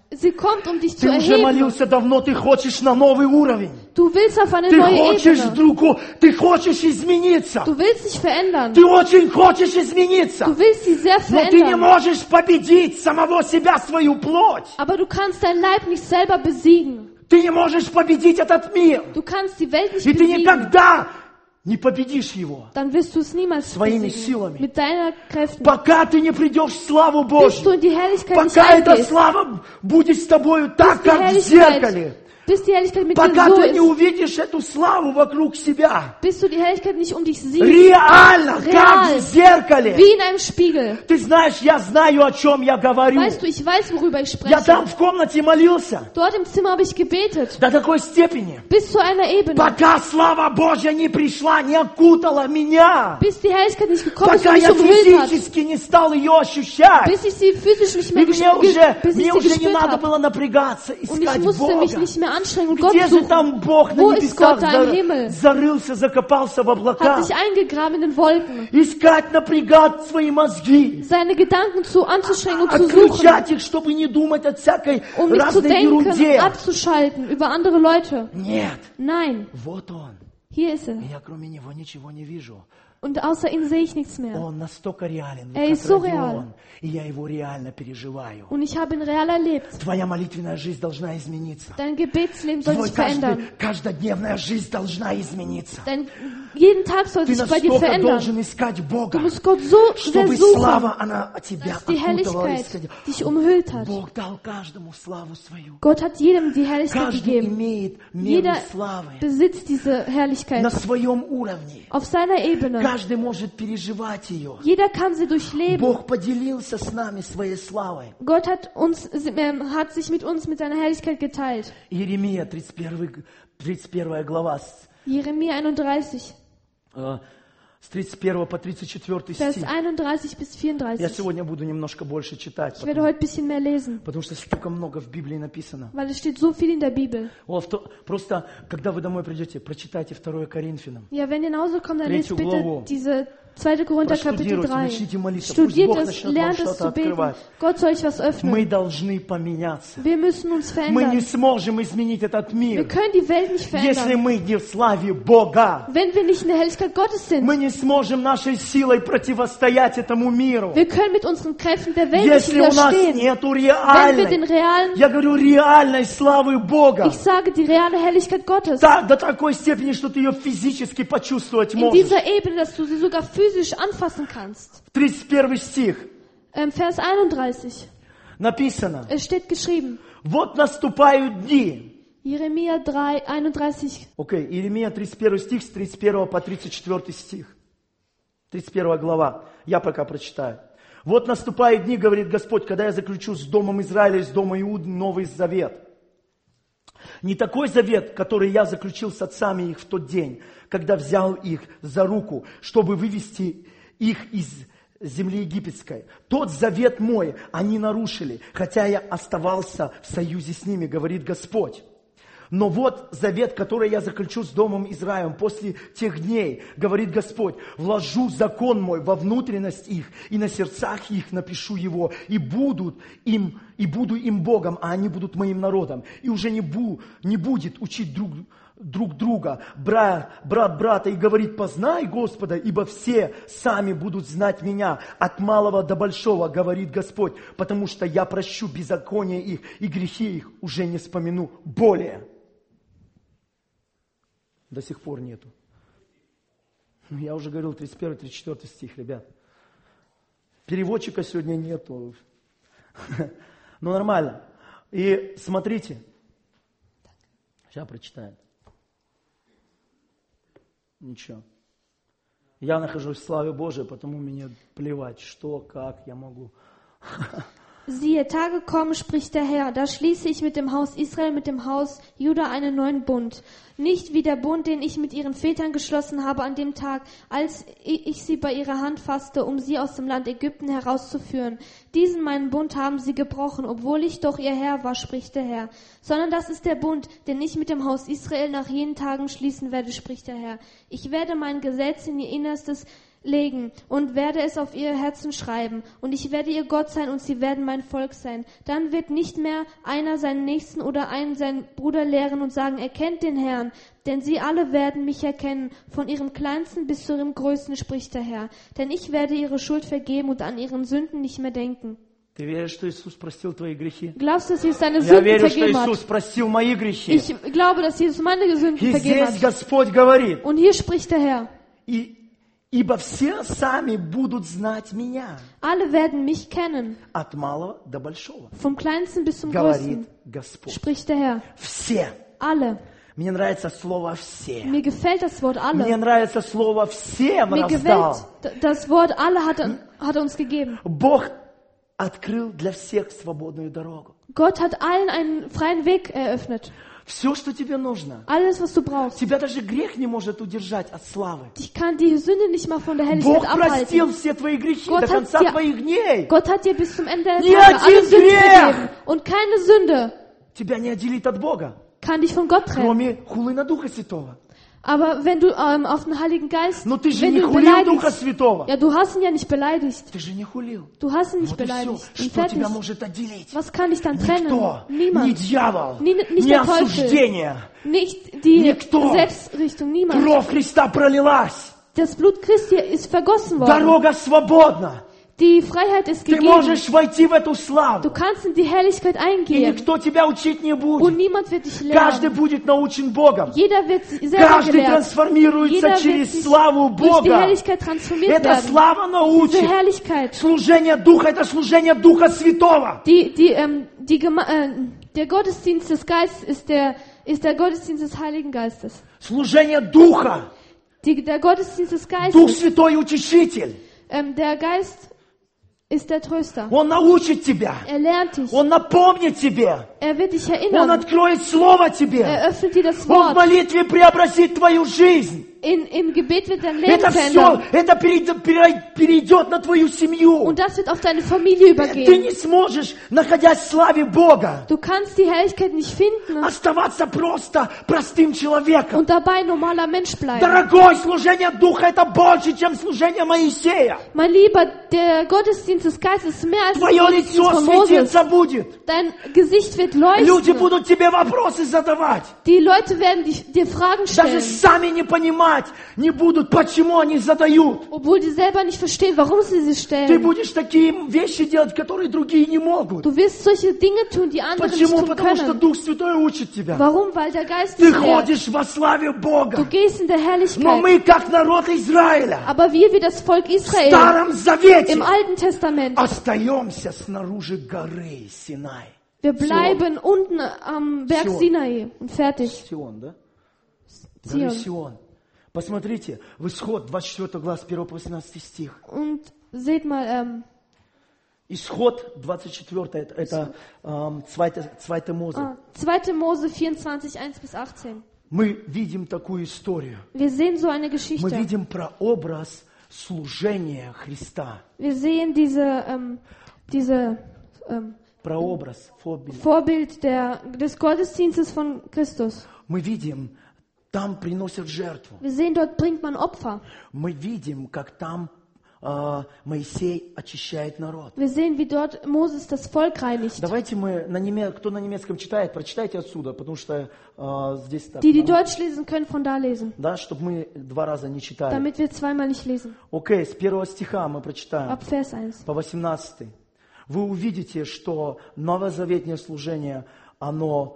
Sie kommt, um dich zu Ты уже erheben. молился давно, ты хочешь на новый уровень. Du willst auf eine Ты neue хочешь Ebene. ты хочешь измениться. Du willst dich verändern. Ты очень хочешь измениться. Du willst dich sehr Но ты не verändern. можешь победить самого себя, свою плоть. Aber du kannst deinen Leib nicht selber besiegen. Ты не можешь победить этот мир. Du kannst die Welt nicht И ты besiegen. никогда не победишь его, Dann wirst du es niemals Своими besiegen. силами. Mit deiner Kräften. пока ты не придешь в славу Bis du Божью. in die Herrlichkeit nicht Пока эта eingehst. слава будет с тобою так, Bis die как в зеркале. Bis die Herrlichkeit mit dir Пока so ты не ist. увидишь эту славу вокруг себя. Bis du die Herrlichkeit nicht um dich siehst. Реально, как Реально. в зеркале. Wie in einem Spiegel. Ты знаешь, я знаю, о чем я говорю. Weißt du, ich weiß, worüber ich Я spreche. там в комнате молился. Dort im Zimmer habe ich gebetet. До такой степени. Bis zu einer Ebene. Пока слава Божья не пришла, не окутала меня. Bis die Herrlichkeit nicht gekommen ist Пока und mich я umhüllt hat. физически не стал ее ощущать. Bis ich sie physisch nicht И mehr мне bis ich уже sie не gespürt надо habe. было напрягаться, Und ich искать musste mich Бога. nicht mehr anstrengen und Gott Где же suchen. там Бог на Wo ist небесах Gott da im Himmel? зарылся, закопался в Hat облаках? sich eingegraben in den Wolken. Искать, напрягать свои мозги. Seine Gedanken anzustrengen und zu suchen. Отключать их, чтобы не думать о всякой Um nicht zu разной denken, ерунде. abzuschalten über andere Leute. Нет, Nein, вот Он. hier ist er. И я кроме Него ничего не вижу. Und außer ihm sehe ich nichts mehr. Он настолько реален, Er как ist so Родион, real. и я Его реально переживаю. Und ich habe ihn real erlebt. Твоя молитвенная жизнь должна измениться. Dein Gebetsleben soll Твой sich verändern. каждодневная жизнь должна измениться. Jeden Tag soll Ты sich bei dir настолько verändern. должен искать Бога, Du musst Gott so sehr чтобы suchen, слава, она тебя dass die окутывала и Herrlichkeit исходила. dich umhüllt hat. Бог дал каждому славу свою. Gott hat jedem die Herrlichkeit Каждый gegeben. имеет меру Jeder славы besitzt diese Herrlichkeit на своем уровне. auf seiner Ebene. Каждый может переживать ее. Jeder kann sie durchleben. Бог поделился с нами своей славой. Gott hat sich mit uns mit seiner Herrlichkeit geteilt. Иеремия, 31 глава, Jeremia 31, с 31 по 34 Vers стих. 31 bis Я 34. сегодня буду немножко больше читать, Ich werde heute ein bisschen mehr lesen, потому что столько много в Библии написано. weil es steht so viel in der Bibel. Просто, когда вы домой придете, прочитайте 2 Коринфянам. Ja, wenn ihr nach Hause kommt, dann lest Tretью bitte главу. diese 2. Korinther Kapitel Проштудируйте, 3. начните молиться. Пусть Studiert Бог es, начнет вам lernt es что-то zu beten. открывать. Gott soll euch was öffnen. Мы должны поменяться. Wir müssen uns Мы не verändern. сможем изменить этот Wir мир, können die Welt nicht если verändern, мы не в славе Бога. wenn wir nicht in der Herrlichkeit Gottes sind. Мы не сможем нашей силой противостоять этому миру, Wir können mit unseren Kräften der Welt nicht если у нас widerstehen. нету Wenn wir den реальной, realen, я говорю, реальной славы Бога. ich sage die reale Herrlichkeit Gottes, До такой степени, что ты ее физически почувствовать in можешь. dieser Ebene, dass du sie sogar physisch anfassen kannst. 31 стих Vers 31, написано. es steht geschrieben, Вот наступают дни. Jeremia 3, 31, Окей, Иеремия 31 стих с 31 по 34 стих. 31 глава. Я пока прочитаю. Вот наступают дни, говорит Господь, когда я заключу с домом Израиля и с домом Иуды новый завет. Не такой завет, который я заключил с отцами их в тот день, когда взял их за руку, чтобы вывести их из земли египетской. Тот завет мой они нарушили, хотя я оставался в союзе с ними, говорит Господь. Но вот завет, который я заключу с домом Израилем после тех дней, говорит Господь, вложу закон мой во внутренность их, и на сердцах их напишу его, и буду им Богом, а они будут моим народом. И уже не будет учить друг друга, брат брата, и говорит, познай Господа, ибо все сами будут знать меня, от малого до большого, говорит Господь, потому что я прощу беззаконие их, и грехи их уже не вспомину более. До сих пор нету. Я уже говорил 31-34 стих, ребят. Переводчика сегодня нету. Ну, нормально. И смотрите. Сейчас прочитаем. Nичего. Я нахожусь в славе Божией, потому мне плевать, что, как я могу. Siehe, Tage kommen, spricht der Herr, da schließe ich mit dem Haus Israel, mit dem Haus Juda einen neuen Bund. Nicht wie der Bund, den ich mit ihren Vätern geschlossen habe an dem Tag, als ich sie bei ihrer Hand fasste, um sie aus dem Land Ägypten herauszuführen. Diesen meinen Bund haben sie gebrochen, obwohl ich doch ihr Herr war, spricht der Herr. Sondern das ist der Bund, den ich mit dem Haus Israel nach jenen Tagen schließen werde, spricht der Herr. Ich werde mein Gesetz in ihr Innerstes legen und werde es auf ihr Herzen schreiben. Und ich werde ihr Gott sein und sie werden mein Volk sein. Dann wird nicht mehr einer seinen Nächsten oder einen seinen Bruder lehren und sagen, erkennt den Herrn. Denn sie alle werden mich erkennen, von ihrem Kleinsten bis zu ihrem Größten, spricht der Herr. Denn ich werde ihre Schuld vergeben und an ihren Sünden nicht mehr denken. Ты веришь, что Иисус простил твои грехи? Glaubst du, dass Jesus deine Я Sünden верю, что vergeben Иисус hat? простил мои грехи. Ich glaube, dass Jesus meine Sünden И vergeben здесь hat. Господь говорит, Und hier spricht der Herr. ибо все сами будут знать меня, Alle werden mich kennen, от малого до большого, vom Kleinsten bis zum говорит Größten, Господь. spricht der Herr. Все. Alle. Мне нравится слово «все». Mir gefällt das Wort Мне alle. нравится слово «всем» Mir раздал. gefällt das Wort alle hat er uns gegeben. Бог открыл для всех свободную дорогу. Gott hat allen einen freien Weg eröffnet. Все, что тебе нужно. Alles, was du brauchst. Тебя даже грех не может удержать от славы. Dich kann die Sünde nicht mal von der Бог Helligkeit простил abhalten. все твои грехи Gott до hat конца dir- твоих дней. Gott hat dir bis zum Ende der Nie Tage alle один Sünden грех! vergeben. Und keine Sünde Тебя не отделит от Бога, kann dich von Gott trennen. кроме хулы на Духа Святого. Aber wenn du auf den Heiligen Geist, Но ты же wenn не du ihn хулил Духа beleidigst, Святого. ja, du hast ihn ja nicht beleidigt. Ты же не хулил. Du hast ihn nicht Вот и все. beleidigt. Und Что fertig. тебя может отделить? Was kann dich dann trennen? Никто. Ни Niemand. дьявол, Nicht ни der Teufel. осуждение. Nicht die Никто. Gesetzrichtung. Niemand. Кровь Христа пролилась. Das Blut Christi ist vergossen worden. Дорога свободна. Die Freiheit ist Ты gegeben. можешь войти в эту Du славу. kannst in die Herrlichkeit И eingehen. никто тебя учить не Und будет. niemand wird dich Каждый lernen. будет научен Богом. Jeder wird selber Каждый gelehrt. трансформируется Jeder wird через sich славу durch die Бога. Herrlichkeit transformiert Эта werden. слава Diese научит. Herrlichkeit. Служение Духа – это служение Духа Святого. Der Gottesdienst des Geistes ist der Gottesdienst des Heiligen Geistes. Служение Духа. Der Gottesdienst des Дух Geistes, Святой Утешитель. der Geist ist der Tröster. Он научит тебя. Er lernt dich. Он напомнит тебе. Er wird dich Он erinnern. откроет Слово тебе. Er öffnet dir das Он в Wort. молитве преобразит твою жизнь. Im Gebet wird dein Leben Это все, verändern. это перейдет на твою семью. Und das wird auf deine Familie Ты übergehen. не сможешь, находясь в славе Бога, Du kannst die Herrlichkeit nicht finden оставаться просто простым человеком. und dabei ein normaler Mensch bleiben. Дорогой, служение Духа – это больше, чем служение Моисея. Mein Lieber, der Gottesdienst des Geistes ist mehr als der Твое Gottesdienst лицо von Moses. светиться будет. Dein Gesicht wird Люди leuchten. будут тебе вопросы задавать. Die Leute werden dir Fragen Даже stellen, сами не понимать не будут, почему они задают. obwohl die selber nicht verstehen, warum sie sie Ты stellen. будешь такие вещи делать, которые другие не могут. Du wirst solche Dinge tun, die andere nicht Почему? tun Потому что können. Дух Святой учит тебя. Warum? Weil der Geist Ты dich lehrt. ходишь во славе Du Бога. gehst in der Но Herrlichkeit. мы, как народ Израиля, Aber wir, wie das Volk в Israel, Старом Завете im Alten Testament, остаемся снаружи горы Синай. wir bleiben unten am Berg Sion. Sinai und fertig. Сион, да? Горы Zion. Сион. Посмотрите, в Исход, 24 глава, с 1 по 18 стих. Und seht mal, Исход 24, это 2 Мозе. 2. Mose 24, 1 bis 18. Мы видим такую историю. Wir sehen so eine Мы Geschichte. видим прообраз служения Христа. Wir sehen diese Прообраз, фобия. Vorbild des Gottesdienstes von Christus. Мы видим, там приносят жертву. Wir sehen, dort bringt man Opfer. Мы видим, как там Моисей очищает народ. Wir sehen, wie dort Moses das Volk reinigt. Давайте мы, кто на немецком читает, прочитайте отсюда, потому что здесь так. Die Deutsch lesen können, von da lesen. Да, чтобы мы 2 раза не читали. Damit wir zweimal nicht lesen. Окей, с 1 стиха мы прочитаем. Ab Vers 1. По 18. Вы увидите, что новозаветное служение, оно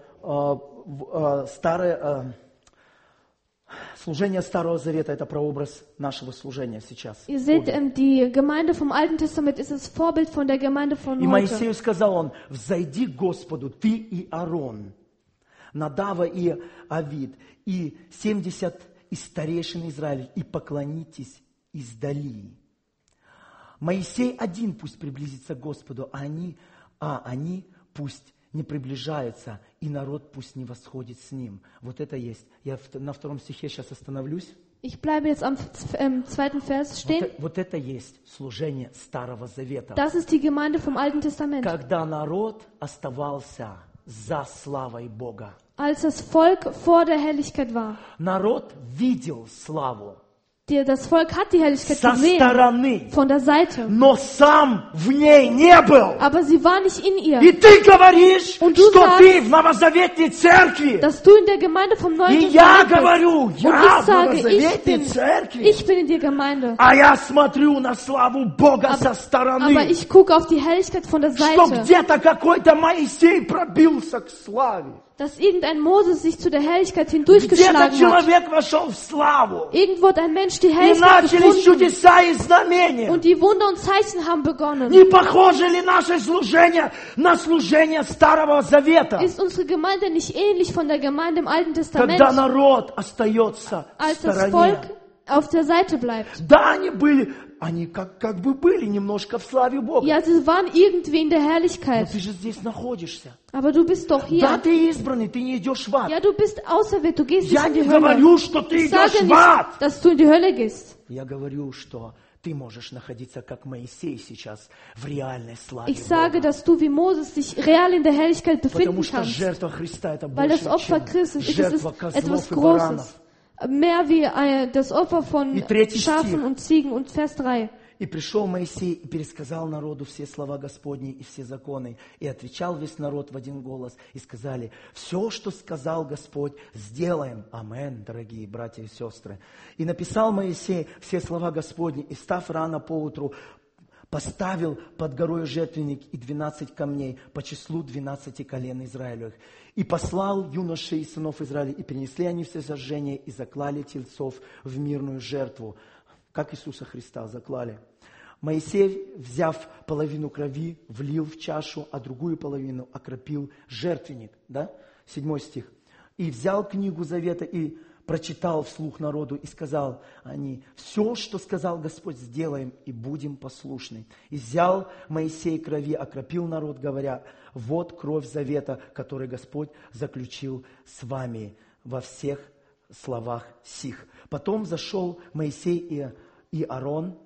служение Старого Завета – это прообраз нашего служения сейчас. Ihr seht, die Gemeinde vom Alten Testament ist das Vorbild von der Gemeinde von И heute. Моисею сказал он: «Взойди к Господу, ты и Аарон, Надава и Авид, и 70 из старейшин Израиля, и поклонитесь издали. Моисей один пусть приблизится к Господу, а они пусть не приближаются, и народ пусть не восходит с ним». Вот это есть. Я на 2 стихе сейчас остановлюсь. Ich bleibe jetzt am 2. Vers stehen. Вот это есть служение Старого Завета. Das ist die Gemeinde vom Alten Testament. Когда народ оставался за славой Бога. Als das Volk vor der Herrlichkeit war. Народ видел славу. Das Volk hat die Herrlichkeit со gesehen, стороны, von der Seite. но сам в ней не был. Aber sie war nicht in ihr. И ты говоришь, Und du что sagst, ты в новозаветной церкви. Dass du in der Gemeinde vom Neuen И я Testament bist. говорю, Und я ich в sage, новозаветной церкви. ich bin in der Gemeinde. А я смотрю на славу Бога со Aber стороны. ich gucke auf die Herrlichkeit von der Что Seite. где-то какой-то Моисей пробился к славе. Dass irgendein Moses sich zu der Herrlichkeit Где-то hindurchgeschlagen hat. человек вошел в славу. Irgendwo hat ein Mensch die И Herrlichkeit начались gefunden. чудеса и знамения. Und die Wunder und Zeichen haben begonnen. Не похоже ли наше служение на служение Старого Завета? Ist unsere Gemeinde nicht ähnlich von der Gemeinde im Alten Testament, Когда народ остается в als das Volk стороне. auf der Seite bleibt? Да, они как бы были немножко в славе Бога. Ja, sie waren irgendwie in der Но Herrlichkeit. ты же здесь находишься. Aber du bist doch Да, hier. ты избранный, ты не идешь в ад. Ja, du bist auserwählt, du gehst nicht Я in не die Hölle. говорю, что ты Ich идешь sage в ад. nicht, dass du in die Hölle gehst. Я говорю, что ты можешь находиться, как Моисей сейчас, в реальной славе Ich sage, Бога. dass du wie Moses dich real in der Herrlichkeit Потому befinden что kannst. жертва Христа это Weil das больше, Opfer чем Christi ist жертва etwas козлов и баранов. Großes. Mehr wie das Opfer von И третий Schafen стих. und Ziegen. Und Vers 3. И пришел Моисей и пересказал народу все слова Господни и все законы. И отвечал весь народ в один голос. И сказали, все, что сказал Господь, сделаем. Амен, дорогие братья и сестры. И написал Моисей все слова Господни. И встав рано поутру, поставил под горой жертвенник и 12 камней по числу 12 колен Израилевых. И послал юношей и сынов Израиля. И принесли они все сожжения и заклали тельцов в мирную жертву. Как Иисуса Христа заклали. Моисей, взяв половину крови, влил в чашу, а другую половину окропил жертвенник. Да? 7 стих. И взял книгу Завета и прочитал вслух народу, и сказал они, все, что сказал Господь, сделаем, и будем послушны. И взял Моисей крови, окропил народ, говоря, вот кровь Завета, который Господь заключил с вами во всех словах сих. Потом зашел Моисей и Аарон,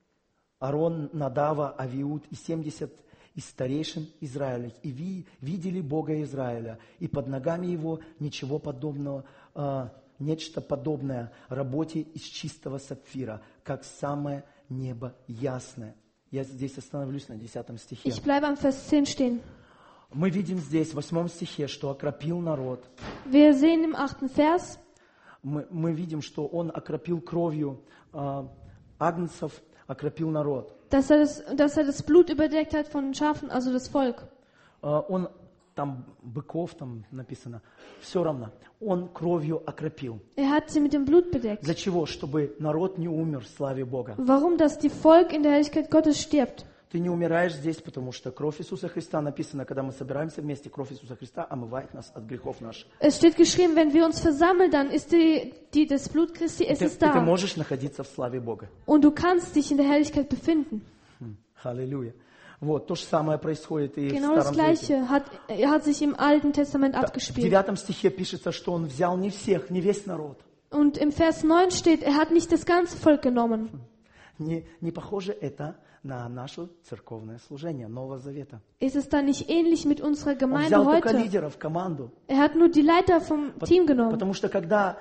Надава, Авиуд и 70 из старейшин Израиля, и видели Бога Израиля, и под ногами его ничего подобного, нечто подобное работе из чистого сапфира, как самое небо ясное. Я здесь остановлюсь на 10 стихе. Ich bleibe am Vers 10 stehen. Мы видим здесь, в 8 стихе, что окропил народ. Wir sehen im 8. Vers, Мы видим, что он окропил кровью агнцев, окропил народ. dass er das Blut überdeckt hat von den Schafen, also das Volk. Он там быков, там написано, все равно, он кровью окропил. Er hat sie mit dem Blut bedeckt. Для чего? Чтобы народ не умер в славе Бога. Warum? Dass die Volk in der Herrlichkeit Gottes stirbt. Ты не умираешь здесь, потому что кровь Иисуса Христа написано, когда мы собираемся вместе, кровь Иисуса Христа омывает нас от грехов наших. Es steht geschrieben, wenn wir uns versammeln, dann ist das Blut Christi, es ist Ты da. можешь находиться в славе Бога. Und du kannst dich in der Herrlichkeit befinden. Аллилуйя. Вот, то же самое происходит и Genau в das Старом Завете. Gleiche hat sich im Alten Testament В abgespielt. 9 стихе пишется, что он взял не всех, не весь народ. Und im Vers 9 steht, er hat nicht das ganze Volk genommen. Не похоже это на наше церковное служение Нового Завета. Ist es dann nicht ähnlich mit unserer Он Gemeinde взял только heute? лидеров, команду. Er hat nur die Leiter vom Team genommen. Потому что когда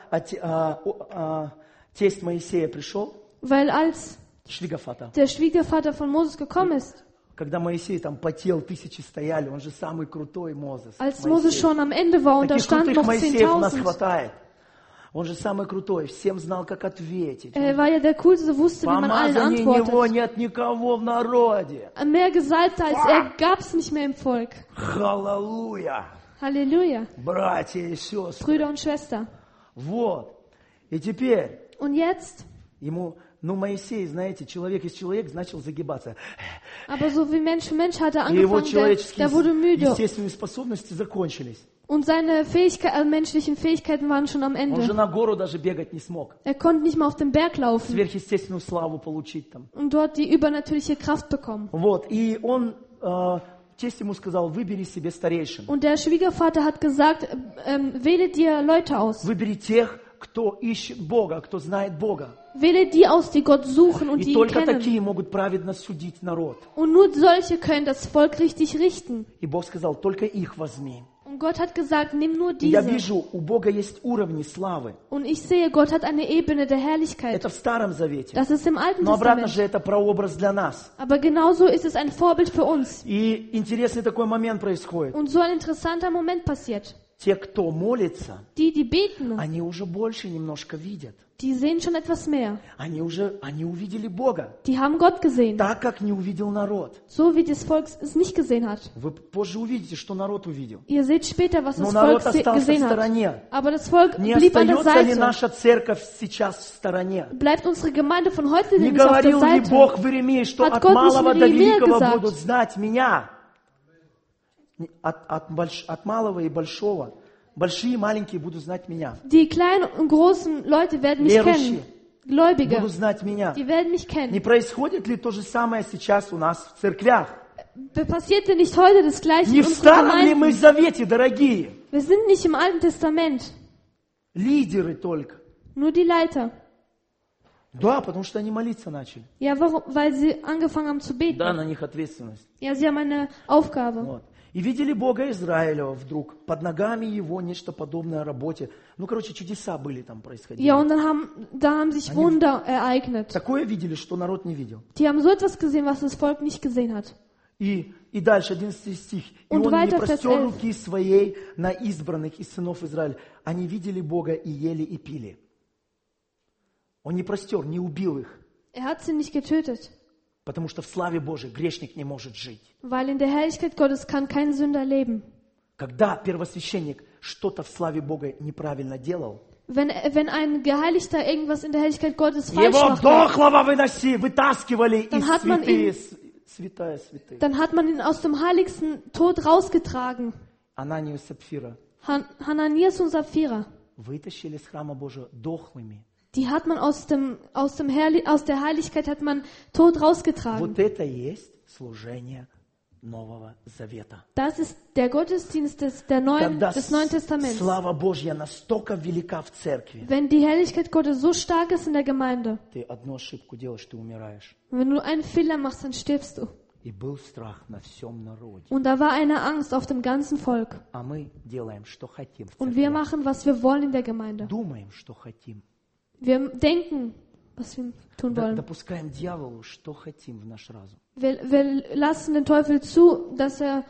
тесть Моисея пришел, Weil als Швигафата, der Schwiegervater von Moses gekommen ist, когда Моисей там потел, тысячи стояли, он же самый крутой Мозес. als Моисей. Moses schon am Ende war und da Таких standen крутых noch Моисеев у нас 10.000. хватает. Он же самый крутой, всем знал, как ответить. Er war ja der Coolste, wusste, wie man allen Помазаннее него antwortet. нет никого в народе. Mehr Gesalbter als er gab es nicht mehr im Volk. Халлелуя! Halleluja. Братья и сестры. Brüder und Schwestern. Вот. И теперь Und jetzt? ему, Моисей, знаете, человек из человека начал загибаться. Aber so wie Mensch für Mensch hat er И его angefangen, человеческие der wurde müde. естественные способности закончились. Und seine menschlichen Fähigkeiten waren schon am Он же Ende. на гору даже бегать не смог. Er konnte nicht mal auf den Berg laufen Сверхъестественную славу получить там. und dort die übernatürliche Kraft bekommen. Вот. И он, тесть ему сказал, выбери себе старейшин. Und der Schwiegervater hat gesagt, wähle dir Leute aus. Выбери тех, кто ищет Бога, кто знает Бога. Wähle die aus, die Gott suchen und И die ihn только kennen. такие могут праведно судить народ. Und nur solche können das Volk richtig richten. И Бог сказал, только их возьми. Und Gott hat gesagt, nimm nur И я diese. вижу, у Бога есть уровни славы. Und ich sehe, Gott hat eine Ebene der Herrlichkeit. Это в Старом Завете. Das ist im Alten Но обратно Testament. же это прообраз для нас. Aber genauso ist es ein Vorbild für uns. И интересный такой момент происходит. Und so ein interessanter Moment passiert. Те, кто молится, Die beten, они уже больше немножко видят. die sehen schon etwas mehr. Они увидели Бога, Die haben Gott gesehen, так как не увидел народ. so wie das Volk es nicht gesehen hat. Вы позже увидите, что народ увидел. Ihr seht später, was Но das народ Volk остался в gesehen hat. стороне. Aber das Volk Не blieb an der остается ли Seite. наша церковь сейчас в стороне? Bleibt unsere Gemeinde von heute Не nicht auf der говорил ли Seite? Бог в Иеремии, что Hat от Gott nicht малого in до Jeremia великого gesagt? будут знать меня? От малого и большого. Большие и маленькие будут знать меня. Die kleinen und großen Leute werden mich Верующие kennen. Gläubige, будут знать меня. die werden mich Не kennen. происходит ли то же самое сейчас у нас в церквях? Passiert denn nicht heute das Gleiche Не in в unseren Старом ли мы Gemeinden? Завете, дорогие? Wir sind nicht im Alten Testament, Лидеры только. nur die Leiter. Да, потому что они молиться начали. Ja, warum? Weil sie angefangen haben zu beten. Да, на них ответственность. Ja, sie haben eine Aufgabe. Вот. И видели Бога Израилева вдруг. Под ногами его нечто подобное работе. Ну, короче, чудеса были там происходили. Ja, und da haben sich Wunder ereignet. Такое видели, что народ не видел. Die haben so etwas gesehen, was das Volk nicht gesehen hat. И дальше, 11 стих. «И Und он не weiter, Vers простер 11. руки своей на избранных из сынов Израиля. Они видели Бога и ели, и пили». Он не простер, не убил их. Er hat sie nicht getötet, Потому что в славе Божией грешник не может жить. weil in der Herrlichkeit Gottes kann kein Sünder leben. Когда первосвященник что-то в славе Бога неправильно делал, Wenn ein Geheiligter irgendwas in der Herrlichkeit Gottes falsch его macht, дохлого вытаскивали Dann из hat man ihn- святая святых. dann hat man ihn aus dem heiligsten Tod rausgetragen. Ананию и Сапфира Hananias und Sapphira. вытащили из храма Божьего дохлыми. Die hat man aus der Heiligkeit hat man tot rausgetragen. Вот это и есть служение Нового Завета. Das ist der Gottesdienst des Neuen Testaments. Слава Божья настолько велика в церкви. Wenn die Herrlichkeit Gottes so stark ist in der Gemeinde, Ты одну ошибку делаешь, ты умираешь. wenn du einen Fehler machst, dann stirbst du. И был страх на всем народе. Und da war eine Angst auf dem ganzen Volk. А мы делаем, что хотим в Und wir церкви. machen, was wir wollen in der Gemeinde. Думаем, что хотим. Wir denken, was wir tun wollen. Допускаем дьяволу, что хотим в наш разум. Wir lassen den Teufel zu, dass er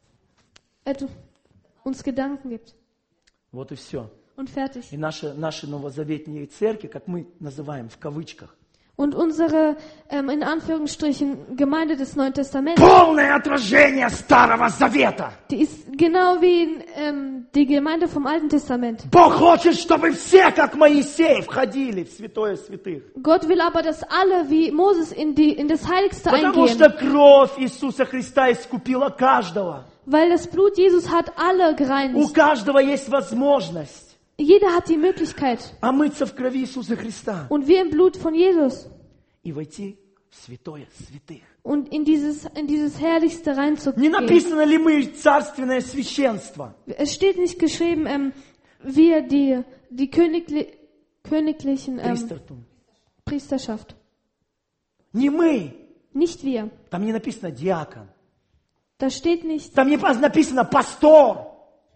uns Gedanken gibt. Вот и все. Und fertig. И наши новозаветные церкви, как мы называем в кавычках, Und unsere, in Anführungsstrichen, Gemeinde des Neuen Testaments, полное отражение Старого Завета. die ist genau wie die Gemeinde vom Alten Testament. Бог хочет, чтобы все, как Моисей, входили в святое святых. Gott will aber, dass alle wie Moses in das Heiligste Потому eingehen. что кровь Иисуса Христа искупила каждого. Weil das Blut Jesus hat alle У gereinigt. каждого есть возможность Jeder hat die Möglichkeit. омыться в крови Иисуса Христа Und wir im Blut von Jesus. и войти в святое святых. Und in dieses Herrlichste Не reinzugehen. написано ли мы царственное священство? Es steht nicht geschrieben, wir die königlichen Пристартум. Priesterschaft. Не мы. Nicht wir. Там не написано диакон. Da steht nicht Написано пастор.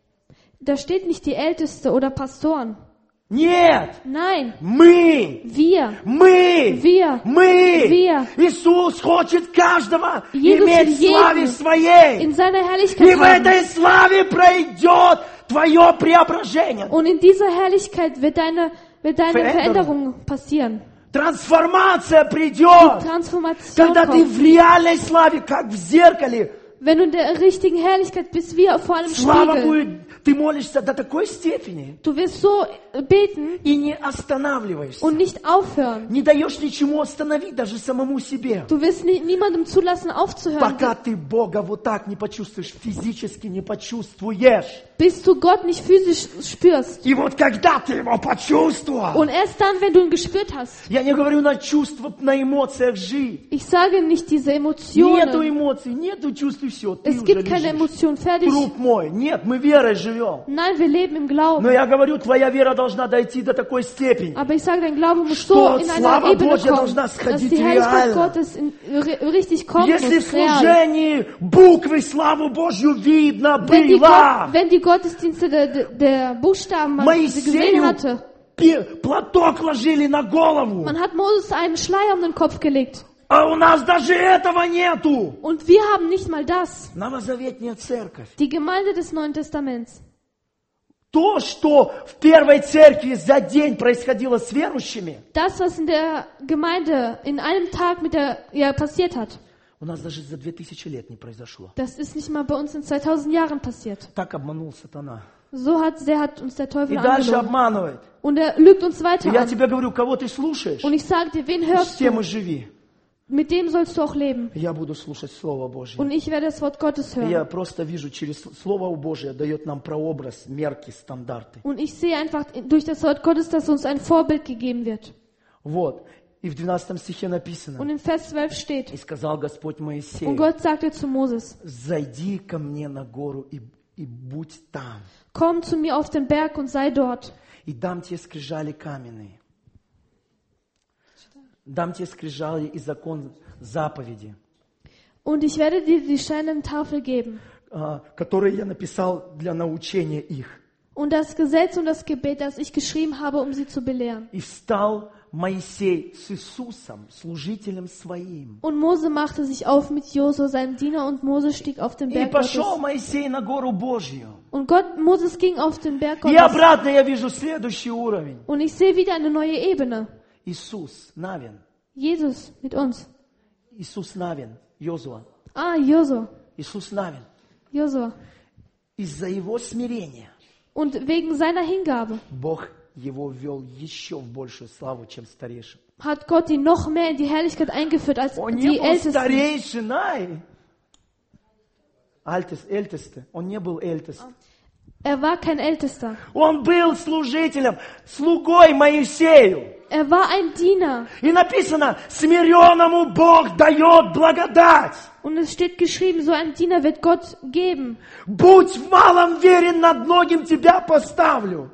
die Älteste oder Pastoren. Нет. Nein, Мы. wir. Мы. Wir. Мы. Wir. Иисус хочет каждого Jesus иметь в will славе jeden своей. In seiner И Herrlichkeit в haben. этой славе пройдет твое преображение. Und in dieser Herrlichkeit wird deine Veränderung passieren. Трансформация Die придет. Transformation Когда ты kommt. в реальной славе, как в зеркале, Wenn du in der richtigen Herrlichkeit bist, wie vor einem слава Spiegel. будет, ты молишься до такой степени Du wirst so beten и не останавливаешься. und nicht aufhören. Не даешь ничему остановить, даже самому себе. Du wirst niemandem zulassen, aufzuhören, Пока ты Бога вот так не почувствуешь, физически не почувствуешь. bis du Gott nicht physisch spürst. И вот когда ты его почувствовал, Und erst dann, wenn du ihn gespürt hast. я не говорю на чувства, на эмоциях жить. Ich sage nicht diese Нету Emotionen. эмоций, нету чувств, и все, ты Es уже gibt keine лежишь. Emotion. Fertig. Труп мой. Нет, мы верой живем. живем. Nein, wir leben im Glauben. Но я говорю, твоя вера должна дойти до такой степени, Aber ich sage, dein Glaube muss so что in einer слава Ebene Божья kommen, должна dass сходить die Herrlichkeit реально. Gottes richtig kommen Если в muss, real. служении буквы славу Божью видно было, Wenn die Gottesdienste der Buchstaben man sie gesehen Моисею hatte, платок ложили на голову, man hat Moses einen Schleier um den Kopf gelegt. а у нас даже этого нету. Und wir haben nicht mal das. Новозаветная церковь. Die Gemeinde des Neuen Testaments. То, что в первой церкви за день происходило с верующими, Das, was in der Gemeinde in einem Tag passiert hat, у нас даже за 2000 лет не произошло. das ist nicht mal bei uns in 2000 Jahren passiert. Так обманул сатана. So hat uns der И Teufel дальше angelogen. обманывает. Und er lügt uns И weiter я an. тебе говорю, кого ты слушаешь, Und ich sage dir, wen с hörst тем du? и живи. Mit dem sollst du auch leben. Я буду слушать Слово Божье. Und ich werde das Wort Gottes И я hören. просто вижу, через Слово Божье дает нам прообраз, мерки, стандарты. Und ich sehe einfach durch das Wort Gottes, dass uns ein Vorbild gegeben wird. Вот. И в 12 стихе написано. Und in Vers 12 steht, И сказал Господь und Моисею, Gott sagte zu Moses, зайди ко мне на гору и будь там. komm zu mir auf den Berg und sei dort. И дам тебе скрижали каменные. Дам тебе скрижали и закон заповеди, Und ich werde dir die steinerne Tafel geben. которые я написал для научения их. Und das Gesetz und das Gebet, das ich geschrieben habe, um sie zu belehren. И встал Моисей с Иисусом, служителем своим. Und Mose machte sich auf mit Josua, seinem Diener, und Mose stieg auf den И Berg пошел Gottes. Моисей на гору Божью. Und Moses ging auf den Berg И Gottes. обратно я вижу следующий уровень. Und ich sehe wieder eine neue Ebene. Иисус Навин. Jesus mit uns. Иисус Навин. Йозуа. Josua. Иисус Навин. Josua. Из-за его смирения Und wegen seiner Hingabe Бог его ввел еще в большую славу, чем старейшин. hat Gott ihn noch mehr in die Herrlichkeit eingeführt als Он не die был Ältesten. старейшиной. Älteste. Он не был эльтест. Er war kein Ältester. Он был служителем, слугой Моисею. Er war ein Diener. И написано, смиренному Бог дает благодать. Und es steht geschrieben, so ein Diener wird Gott geben. Будь в малом верен, над многим тебя поставлю.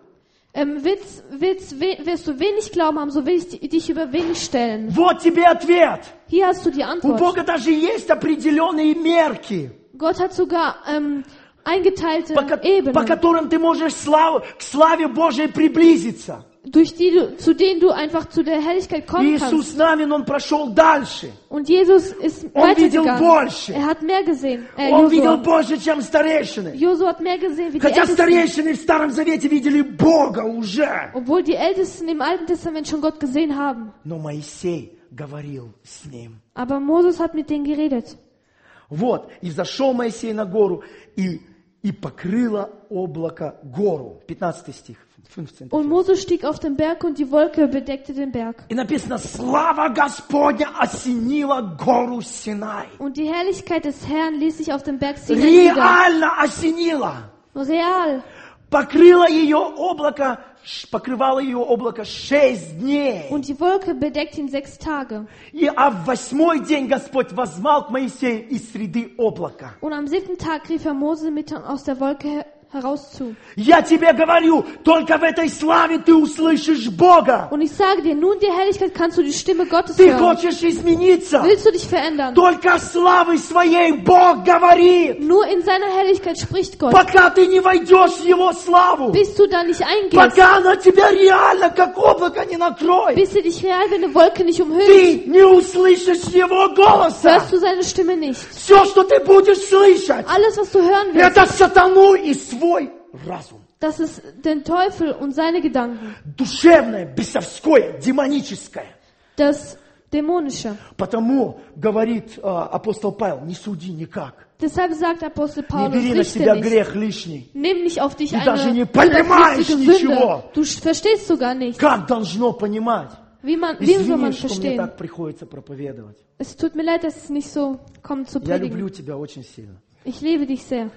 Wirst du wenig Glauben haben, so will ich dich über wenig stellen. Вот тебе ответ. Hier hast du die У Antwort. Бога даже есть определенные мерки, Gott hat sogar eingeteilte по Ebenen, которым ты можешь к славе Божьей приблизиться. zu denen du einfach zu der Herrlichkeit kommen kannst. Иисус Навин, Он прошел дальше. Und Jesus ist Он видел weitergegangen. больше. Er hat mehr gesehen. Он видел Josua. больше, чем старейшины. Josua hat mehr gesehen wie die Хотя Ältesten. старейшины в Старом Завете видели Бога уже. Obwohl die Ältesten im Alten Testament schon Gott gesehen haben. Но Моисей говорил с ним. Aber Moses hat mit denen geredet. Вот, и взошел Моисей на гору, и покрыло облако гору. 15 стих. 15. Und Mose stieg auf den Berg und die Wolke bedeckte den Berg. И написано, слава Господня осенила гору Синай. Und die Herrlichkeit des Herrn ließ sich auf dem Berg Sinai nieder. Реально осенила. Real. Покрыло ее облако, покрывало ее облако 6 дней. Und die Wolke bedeckte ihn 6 Tage. А в 8-й день Господь воззвал к Моисею из среды облака. Und am 7. Tag rief Mose mitten aus der Wolke heraus zu. Я тебе говорю, только в этой славе ты услышишь Бога. Und ich sage dir, nur in der Herrlichkeit kannst du die Stimme Gottes Ты hören. хочешь измениться. Willst du dich verändern? Только славой своей Бог говорит. Nur in seiner Herrlichkeit spricht Gott. Пока ты не войдешь в Его славу. Bis du da nicht eingehst. Пока она тебя реально, как облако, не накроет. Bis sie dich real wie eine Wolke nicht umhüllt. Ты не услышишь Его голоса. Hörst du seine Stimme nicht. Все, что ты будешь слышать, Alles, was du hören willst, это сатану и свой разум. das ist den Teufel und seine Gedanken. Душевное, бесовское, демоническое. Das Dämonische. Потому, говорит апостол Павел, не суди никак. Deshalb sagt Apostel Не Paulus, бери на richte себя nicht. грех лишний. Nimm nicht auf dich Ты даже не eine понимаешь überflüssige ничего. Sünde. Du verstehst sogar nicht. Как должно понимать? Wie soll man Извини, что мне verstehen? так приходится проповедовать. Es tut mir leid, dass es nicht so kommt zu Я люблю predigen. тебя очень сильно. Ich liebe dich sehr.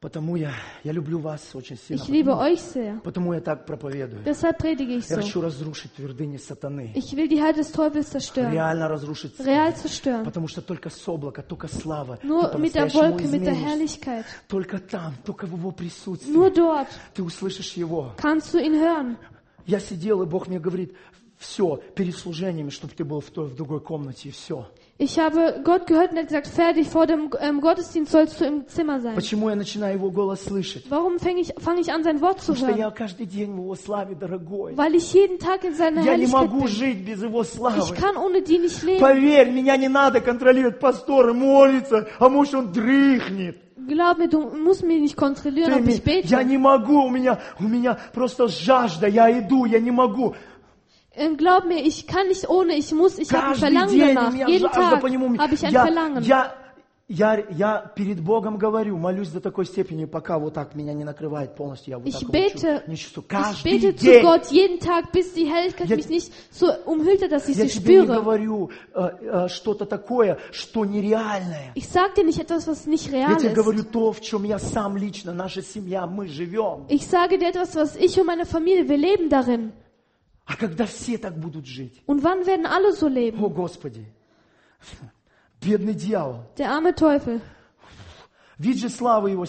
Потому я люблю вас очень сильно. Ich liebe euch sehr. Потому я так проповедую. Deshalb predige ich Я so. хочу разрушить твердыни сатаны. Ich will die Hand des Teufels zerstören. Реально разрушить. Real zerstören. Потому что только с облака, только слава. Nur ты mit der по-настоящему Wolke, mit der изменишься. Herrlichkeit. Только там, только в его присутствии. Nur dort Ты услышишь его. kannst du ihn hören. Я сидел, и Бог мне говорит, все, перед служениями, чтобы ты был в другой комнате, и все. Ich habe Gott gehört und er hat gesagt, fertig, vor dem Gottesdienst sollst du im Zimmer sein. Почему я начинаю его голос слышать? Warum fange ich an, sein Wort zu Потому что я hören? каждый день в его славе, дорогой. Weil ich jeden Tag in seiner Я не Herrlichkeit могу bin. жить без его Ich славы. kann ohne die nicht leben. Поверь, меня не надо контролировать. Пастор молится, а может он дрыхнет. Glaub mir, du musst mich nicht kontrollieren, ob ich bete. Я не могу, у меня просто жажда, я иду, я не могу. Glaub mir, ich kann nicht ohne, ich habe ein Каждый Verlangen день у danach. меня Jeden жажда Tag по нему. habe ich ein Verlangen. Я перед Богом говорю, молюсь до такой степени, пока вот так меня не накрывает полностью, я вот так Ich вот не чувствую. ich Каждый bete zu день. Gott jeden Tag, bis die Herrlichkeit mich nicht so umhüllt, dass ich Я sie тебе не spüre. говорю что-то такое, что нереальное. Ich sage dir nicht etwas, was nicht Я real тебе ist. говорю то, в чем я сам лично, наша семья, мы живем. Ich sage dir etwas, was ich und meine Familie, wir leben darin. А когда все так будут жить? Und wann werden alle so leben? О, Господи! Бедный дьявол. Der arme Teufel. Вид же славы его,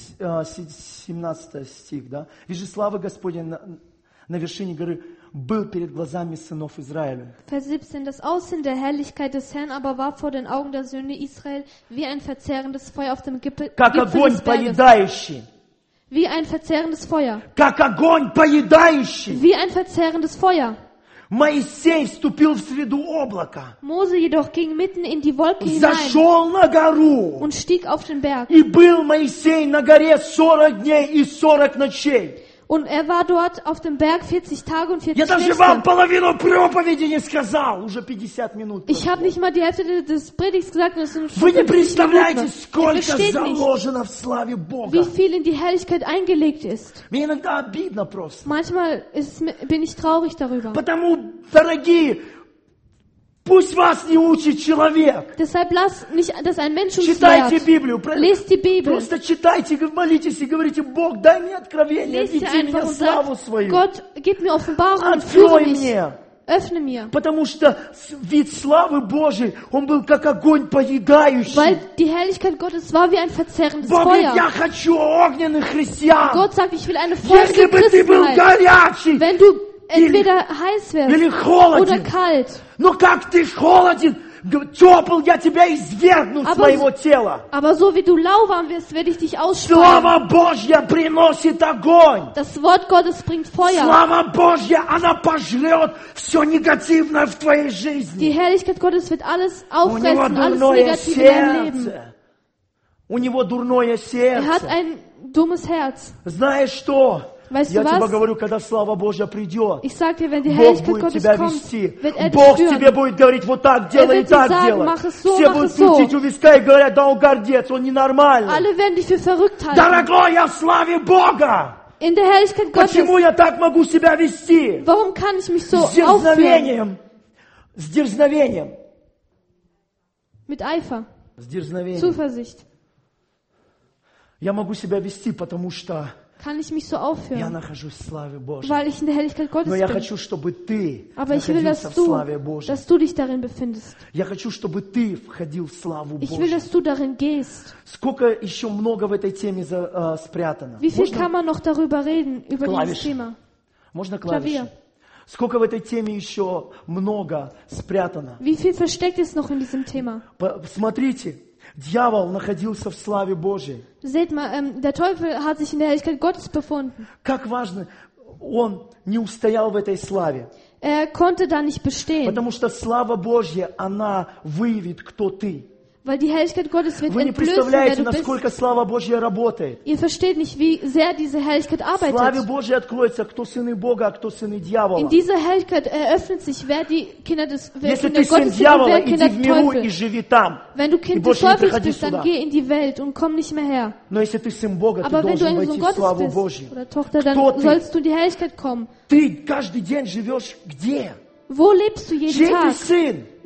17 стих, да? Вид же славы Господня на вершине горы был перед глазами сынов Израиля. Vers 17. Das Aussehen der Herrlichkeit des Herrn aber war vor den Augen der Söhne Israel wie ein verzehrendes Feuer auf dem Gipfel Как огонь des Berges. поедающий. Wie ein verzehrendes Feuer. Как огонь поедающий. Wie ein verzehrendes Feuer. Моисей вступил в среду облака. Mose jedoch ging mitten in die Wolke hinein Зашел на гору. und stieg auf den Berg. И был Моисей на горе 40 дней и 40 ночей. Und er war dort auf dem Berg 40 Tage und 40 Я даже вам Nächte. половину проповеди не сказал. Уже 50 минут. Ich habe nicht mal die Hälfte des Predigts gesagt, und es sind schon Вы не 50 представляете, Minuten. Ihr сколько versteht nicht, заложено в славе Бога. wie viel in die Herrlichkeit eingelegt ist. Мне иногда обидно просто. Manchmal bin ich traurig darüber. Потому, дорогие, пусть вас не учит человек. Deshalb lass nicht, dass ein Mensch uns Читайте lehrt. Библию. Lest die Bibel. Просто читайте, молитесь и говорите, Бог, дай мне откровение, Lest sie веди меня einfach в und славу sag, свою. Gott, gib mir Offenbarung und führe Открой mich. мне. Öffne mir. Потому что вид славы Божией, он был как огонь поедающий. Weil die Herrlichkeit Gottes war wie ein verzehrendes Бог говорит, Feuer. я хочу огненных христиан. Gott sagt, ich will eine Если feurige бы ты был Christenheit. горячий, Wenn du entweder heiß или wirst холоден, oder kalt. но как ты холоден, тепл, я тебя извергну с своего тела. Aber so wie du lauwarm wirst, werde ich dich ausspeien. Слава Божья приносит огонь. Das Wort Gottes bringt Feuer. Слава Божья, она пожрет все негативное в твоей Die жизни. Herrlichkeit Gottes wird alles У него auffressen, alles дурное Negative in deinem Leben. сердце. У него дурное Er hat сердце. ein dummes Herz. Знаешь что? Weißt Я du тебе was? говорю, когда слава Божья придет, Ich sag dir, wenn die Бог Herrlichkeit будет Gottes тебя kommt, вести. wird er dich Бог тебе führen. будет говорить, вот так делай и wird dir так sagen, делай. mach es so, Все mach будут es so. крутить у виска и говорят, да он гордец, он ненормальный. Alle werden dich für verrückt halten. Дорогой, я в славе Бога. In der Herrlichkeit Gottes. Почему я так могу себя вести? Warum kann ich mich so С aufführen? дерзновением. Mit Eifer, С дерзновением. Zuversicht. Я могу себя вести, потому что Kann ich mich so я aufführen, нахожусь в славе Божьей. weil ich in der Herrlichkeit Gottes Но я bin. хочу, чтобы ты Aber ich will, находился в славе Божьей. dass du dich darin befindest. Я хочу, чтобы ты входил в славу Ich will, Божью. dass du darin gehst. Сколько еще много в этой теме спрятано? Wie viel kann man noch darüber reden, über dieses Klavisch. Thema? Можно клавиши? Klavier. Сколько в этой теме еще много спрятано? Wie viel versteckt ist noch in diesem Thema? Смотрите, дьявол находился в славе Божьей. Seht mal, der Teufel hat sich in der Herrlichkeit Gottes befunden. Как важно, он не устоял в этой славе. Er konnte da nicht bestehen, Потому что слава Божья, она выявит, кто ты. weil die Herrlichkeit Gottes wird Вы не entblößen, wer представляете, du bist. насколько слава Божья работает. Ihr versteht nicht, wie sehr diese Herrlichkeit В славе arbeitet. Божьей откроется, кто сыны Бога, а кто сыны дьявола. In dieser Herrlichkeit eröffnet sich, wer die Kinder wer Если Kinder ты сын Gottes sind und дьявола, wer иди Kinder в миру и Teufel. живи там. Wenn du И Kind des больше не Teufels приходи bist, dann сюда. geh in die Welt und komm nicht mehr her. Но если ты сын Бога, ты Aber wenn du должен ein войти Sohn в Gottes славу bist Божью. oder Tochter, dann Кто ты? sollst du in die Herrlichkeit kommen. Ты каждый день живешь где? Wo lebst du jeden Чей ты Tag? сын?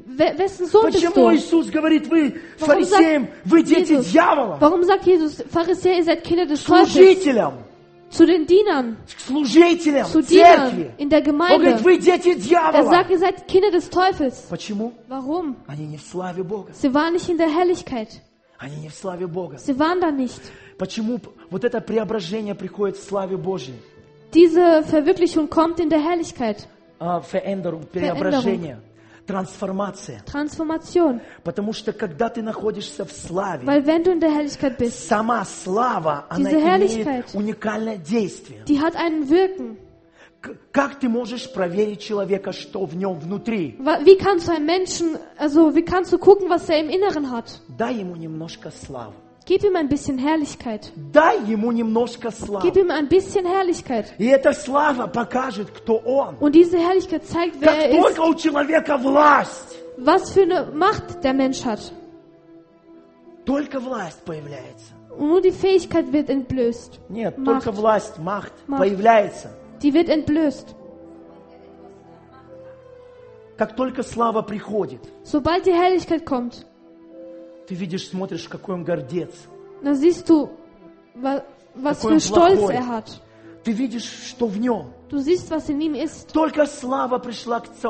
wessen Sohn bist Почему du? Иисус говорит, вы, Warum фарисеям, вы дети Jesus, дьявола? warum sagt Jesus, Pharisäer, ihr seid Kinder des Teufels? Служителям, Zu den Dienern, к служителям, zu церкви. Dienern in der Он говорит, Gemeinde. вы дети Er дьявола. sagt, ihr seid Kinder des Teufels. Почему? Warum? Они не в славе Бога. Sie waren nicht in der Herrlichkeit. Они не в славе Бога. Sie waren da nicht. Почему вот это преображение приходит в славе Божьей? Diese Verwirklichung kommt in der Herrlichkeit. Veränderung, преображение, трансформация. Transformation. Потому что когда ты находишься в славе, Weil wenn du in der Herrlichkeit bist, сама слава, она Diese имеет Herrlichkeit, уникальное действие. die hat einen Wirken. Как ты можешь проверить человека, что в нем внутри? Wie kannst du einem Menschen, also wie kannst du gucken, was er im Inneren hat? Дай ему немножко славы. Gib ihm ein bisschen Herrlichkeit. Дай ему немножко славы. Gib ihm ein bisschen Herrlichkeit. И эта слава покажет, кто он. Und diese Herrlichkeit zeigt, wer Как er ist, только у человека власть, was für eine Macht der Mensch hat. только власть появляется. Und nur die Fähigkeit wird entblößt. Нет, Macht. только власть, Macht Macht. появляется. Die wird entblößt. Как только слава приходит, Sobald die Herrlichkeit kommt, ты видишь, смотришь, какой он гордец. dann siehst du, was Какой он für Stolz плохой. er hat. Ты видишь, что в нем. Du siehst, was in ihm ist. Только слава пришла к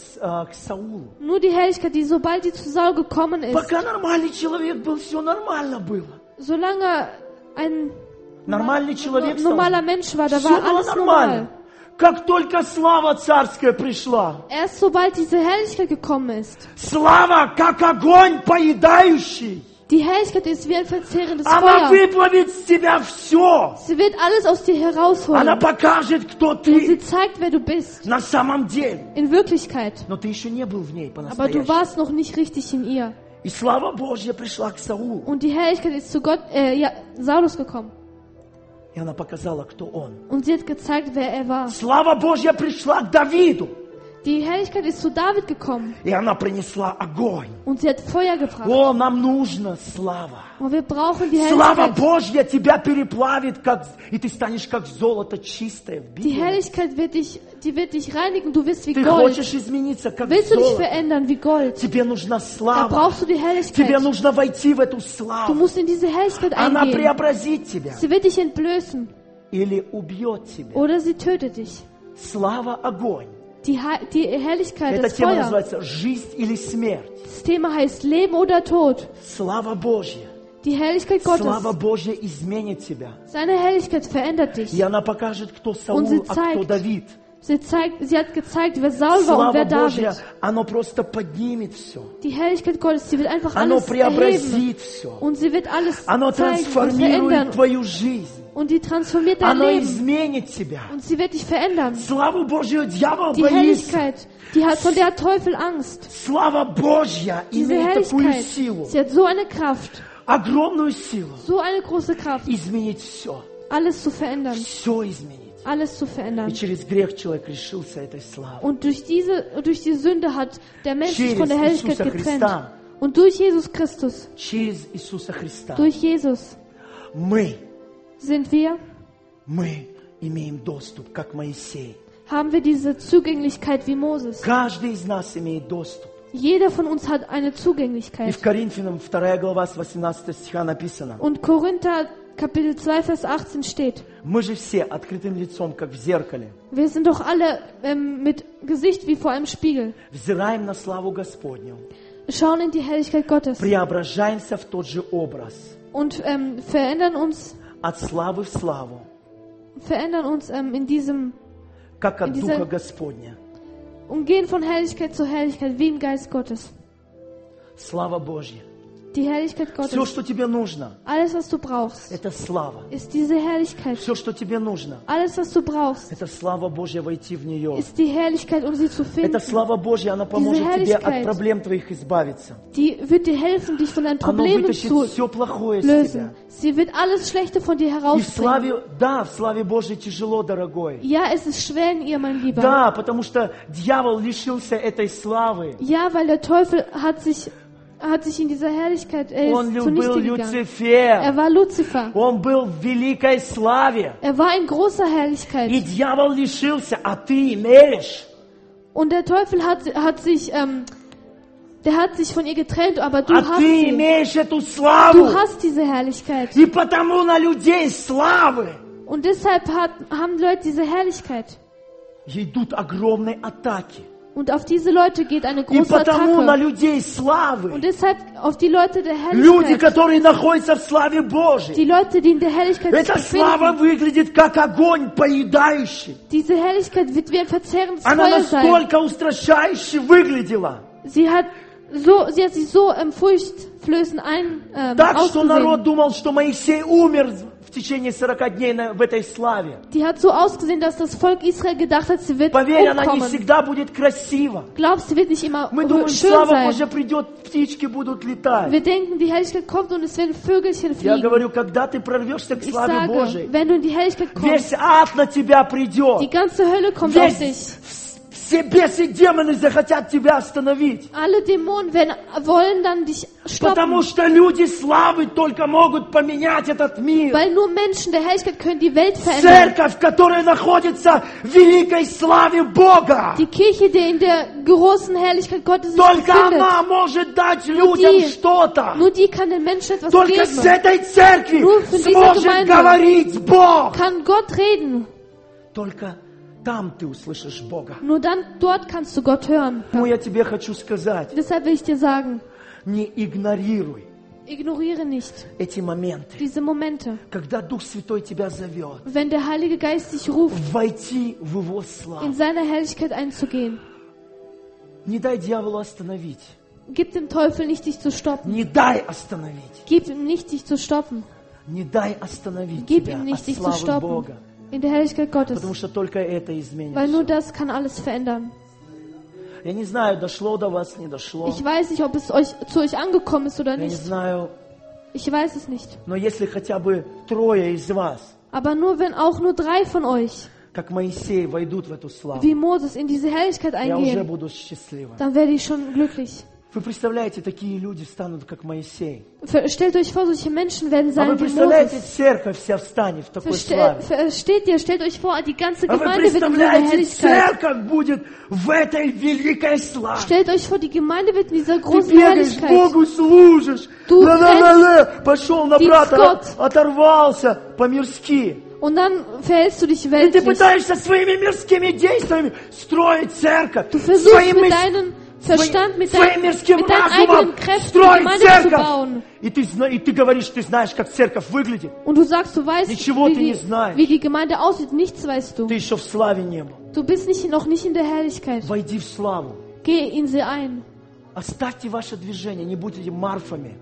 Саулу. Nur die Herrlichkeit, die sobald die zu Saul gekommen ist, Пока нормальный человек был, все нормально было. solange ein Нормальный человек стал. normaler Mensch war, da Все war было alles нормально. normal. Как только слава царская пришла, Erst sobald diese Herrlichkeit gekommen ist, слава, как огонь поедающий, die Herrlichkeit ist wie ein verzehrendes она Feuer. выплавит с тебя все. Sie wird alles aus dir herausholen. Она покажет, кто Und sie ты zeigt, wer du bist. на самом деле. In Wirklichkeit. Но ты еще не был в ней Aber du по-настоящему. warst noch nicht richtig in ihr. И слава Божья пришла к Саулу. Und die Herrlichkeit ist zu Saulus gekommen. И она показала, кто он. Und sie hat gezeigt, wer er war. Слава Божья пришла к Давиду. Die Herrlichkeit ist zu David gekommen. И она принесла огонь. Und sie hat Feuer gebracht. О, нам нужна слава. Und wir brauchen die Слава Herrlichkeit. Божья тебя переплавит, и ты станешь как золото чистое в Die Библии. Herrlichkeit wird dich reinigen. Du wirst wie Ты Gold. хочешь измениться, как Willst du dich золото. verändern wie Gold? Тебе нужна Da слава. brauchst du die Тебе Herrlichkeit. нужно войти в эту Du славу. musst in diese Herrlichkeit Она eingehen. преобразит тебя. Sie wird dich entblößen. Или убьет тебя. Oder sie tötet dich. Слава – огонь. Die Herrlichkeit, Эта das тема Feuer. называется «Жизнь или смерть». Das Thema heißt Leben oder Tod. Слава Божья. Die Herrlichkeit Слава Gottes. Божья изменит тебя. Seine Herrlichkeit verändert dich. И она покажет, кто Und Саул, sie а кто zeigt, Давид. sie hat gezeigt, wer Saul war und Слава wer Божья, David. оно просто поднимет все. Die Herrlichkeit Gottes, sie wird einfach Оно alles erheben. преобразит все. Und sie wird alles Оно zeigen und трансформирует verändern. твою жизнь. Und die transformiert dein Оно Leben. изменит тебя. Und sie wird dich verändern. Славу Божью дьявол Die боится. Herrlichkeit, von der hat Teufel Angst. Слава Божья Diese имеет такую Herrlichkeit, силу, sie hat so eine Kraft, огромную силу, so eine große Kraft, изменить все. alles zu verändern. Все изменить. Alles zu И verändern. через грех человек лишился этой славы. Und durch die Sünde hat der Mensch sich Через von der Herrlichkeit Иисуса getrennt. Христа. Und durch Jesus Christus, Через Иисуса Христа durch Jesus, мы имеем доступ, как Моисей. haben wir diese Zugänglichkeit wie Moses. Каждый из нас имеет доступ. Jeder von uns hat eine И Zugänglichkeit. в Коринфянам 2 глава с 18 стиха написано: Und Korinther Kapitel 2, Vers 18 steht, мы же все открытым лицом, как в зеркале, wir sind doch alle mit Gesicht wie vor einem Spiegel, взираем на славу Господню, schauen in die Herrlichkeit Gottes преображаемся в тот же образ, und verändern uns от славы в славу, in diesem как от in dieser- Духа Господня. und gehen von Herrlichkeit zu Herrlichkeit wie im Geist Gottes. Слава Божья. Die Herrlichkeit Все, Gottes, что тебе нужно, alles was du brauchst, это слава. ist diese Herrlichkeit. Все, что тебе нужно, Alles was du brauchst, это слава Божья войти в нее. ist die Herrlichkeit, um sie zu finden. Эта слава Божья, она поможет тебе от Herrlichkeit, проблем твоих избавиться. Die wird dir helfen, dich von deinen Оно Problemen вытащит zu все плохое из lösen. тебя. Sie wird alles Schlechte von dir И в herausbringen. славе, да, в славе Божьей тяжело, дорогой. Ja, es ist schwer in ihr, mein Lieber. Да, потому что дьявол лишился этой славы. Ja, weil der Teufel hat sich in dieser Herrlichkeit Он был zunichte gegangen. Люцифер. War Luzifer. Он был в великой славе. war in großer И Herrlichkeit. дьявол лишился, а ты имеешь. Und der Teufel hat sich Der hat sich von ihr getrennt, aber du А hast ты sie. имеешь эту Du славу. hast diese Herrlichkeit. И потому на людей славы Und deshalb haben Leute diese Herrlichkeit. идут огромные атаки. Und auf diese Leute geht eine И große потому на Attacke. людей славы, Und deshalb auf die Leute der люди, Herrlichkeit, которые находятся в славе die Божьей, Leute, die in der Herrlichkeit sich эта слава befinden, выглядит как огонь поедающий. diese Herrlichkeit wird wie ein verzehrendes Она Feuer sein. настолько устрашающе выглядела. Sie hat sich so furchtflößend Так что народ ausgesehen. думал, что Моисей умер в течение 40 дней в этой славе. Die hat so ausgesehen, dass das Volk Israel gedacht hat, sie wird Поверь, она не umkommen. всегда будет красива. Glaubst, sie wird nicht immer Мы думаем, schön слава Божья sein. придет, птички будут летать. Wir denken, die Herrlichkeit kommt und es werden Vögelchen Я fliegen. говорю, когда ты прорвешься к Ich славе Божьей, sage, wenn du in die Herrlichkeit kommst, весь ад на тебя die придет. ganze Hölle kommt auf dich. Весь, все бесы и демоны захотят тебя остановить. Alle Dämonen wollen dann dich Потому stoppen. что люди славы только могут поменять этот мир. Weil nur Menschen der Herrlichkeit können die Welt verändern. Церковь, которая находится в великой славе Бога. Die Kirche, die in der großen Herrlichkeit Gottes sich Только befindet. она может дать людям die- что-то. Nur die kann den Menschen etwas Только с geben. этой церкви Nur von dieser сможет Gemeinde говорить Бог. Kann Gott reden. Только там ты услышишь Бога. Nur dann, dort kannst du Gott hören. Ну, я тебе хочу сказать, Deshalb will ich dir sagen, не игнорируй ignoriere nicht эти моменты, diese Momente. когда Дух Святой тебя зовет, Wenn der Heilige Geist dich ruft, войти в Его in славу. seine Herrlichkeit einzugehen. Не дай дьяволу остановить. Gib dem Teufel nicht, dich zu stoppen. Не дай остановить. Gib ihm nicht, dich zu stoppen. Не дай остановить Gib тебя ihm от nicht, dich zu славы stoppen. Бога. In der Herrlichkeit Gottes. Потому что только это изменит. Weil nur всё. das kann alles verändern. Я не знаю, дошло до вас, не дошло. Ich weiß nicht, ob es zu euch angekommen ist oder Я не nicht. знаю, Ich weiß es nicht. но если хотя бы 3 из вас, Aber nur wenn auch nur 3 von euch, как Моисей, войдут в эту славу, wie Moses, in diese Herrlichkeit я уже eingehen, буду счастливым. dann werde ich schon glücklich. Вы представляете, такие люди станут, как Моисей. Stellt euch vor, solche Menschen werden А вы sein wie представляете, Moses. церковь вся встанет в такой славе. Stellt euch vor, die ganze А вы Gemeinde wird in dieser представляете, Herrlichkeit. церковь будет в этой великой славе. Stellt euch vor, die Gemeinde wird in dieser Ты großen бегаешь, Herrlichkeit. Богу служишь. Du Пошел на dienst брата, Gott. оторвался по-мирски. Und dann verhältst du dich И ты weltlich. пытаешься своими мирскими действиями строить церковь. Du versuchst Своим mit мыс- deinem Verstand, mit своим мирским mit deinen разумом eigenen Kräften die строить Gemeinde zu церковь. bauen. И ты говоришь, ты знаешь, как церковь выглядит. Und du sagst, du weißt, Ничего ты не знаешь. wie die Gemeinde aussieht. Nichts weißt du. Ты еще в славе не был. Du bist noch nicht in der Herrlichkeit. Войди в славу. Geh in sie ein. Оставьте ваше движение, не будьте Марфами.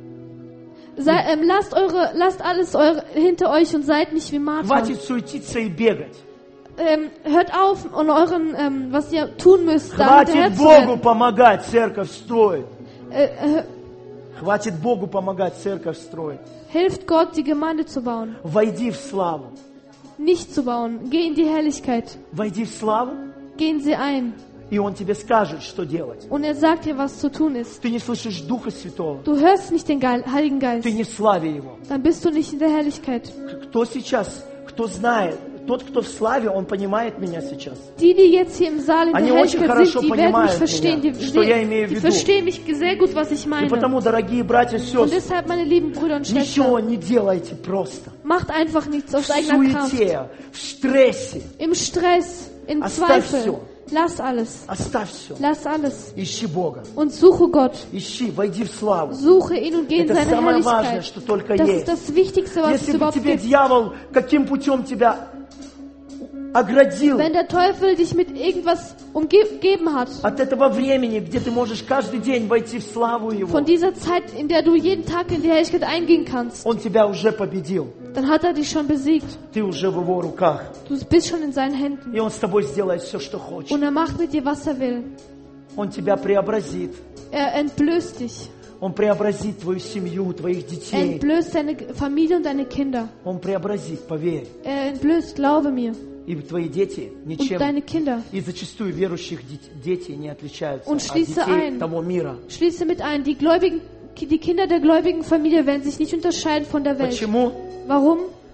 Lasst alles hinter euch und seid nicht wie Martha. Хватит суетиться и бегать. Hört auf und was ihr tun müsst, da Хватит hinterher zu Богу rennen. помогать церковь строить. Äh, Хватит Богу помогать церковь строить. Hilft Gott, die Gemeinde zu bauen. Войди в славу. Nicht zu bauen. Geh in die Herrlichkeit. Войди в славу, Gehen sie ein. и Он тебе скажет, что делать. Und er sagt dir, was zu tun ist. Ты не слышишь Духа Святого. Du hörst nicht den Heiligen Geist. Ты не в славе Его. Dann bist du nicht in der Herrlichkeit. Кто сейчас, кто знает, тот, кто в славе, он понимает меня сейчас. Die jetzt hier im Saal in Они der очень Herrlichkeit хорошо sind, die werden mich понимают verstehen. меня, что я имею в Die виду. verstehen mich sehr gut, was ich И meine. потому, дорогие братья и Und сестры, deshalb, meine lieben Brüder und ничего Schwestern, не делайте просто. macht einfach nichts В aus eigener Kraft. суете, в стрессе. Im Stress, im Оставь Zweifel. всё. Lass alles. Оставь все. Lass alles. Ищи Бога. Und suche Gott. Ищи, войди в славу. Suche ihn und geh in Это seine самое важное, Herrlichkeit. что только Das есть. ist das Wichtigste, was es Если бы überhaupt тебе gibt. дьявол каким путем тебя оградил Wenn der Teufel dich mit irgendwas umgeben hat, от этого времени, где ты можешь каждый день войти в славу Его, von dieser Zeit, in der du jeden Tag in die Herrlichkeit eingehen kannst, Он тебя уже победил. dann hat er dich schon besiegt. Ты уже в Его руках. Du bist schon in seinen Händen. И Он с тобой сделает все, что хочет. Und er macht mit dir, was er will. Он тебя преобразит. Er entblößt dich. Он преобразит твою семью, твоих Er детей. entblößt deine Familie und deine Kinder. Он преобразит, поверь. Er entblößt, glaube mir. И твои дети Und ничем. deine Kinder. И зачастую верующих дети не отличаются Und от schließe детей ein. того мира. Schließe mit ein, die Kinder der gläubigen Familie werden sich nicht unterscheiden von der Welt. Почему? Warum?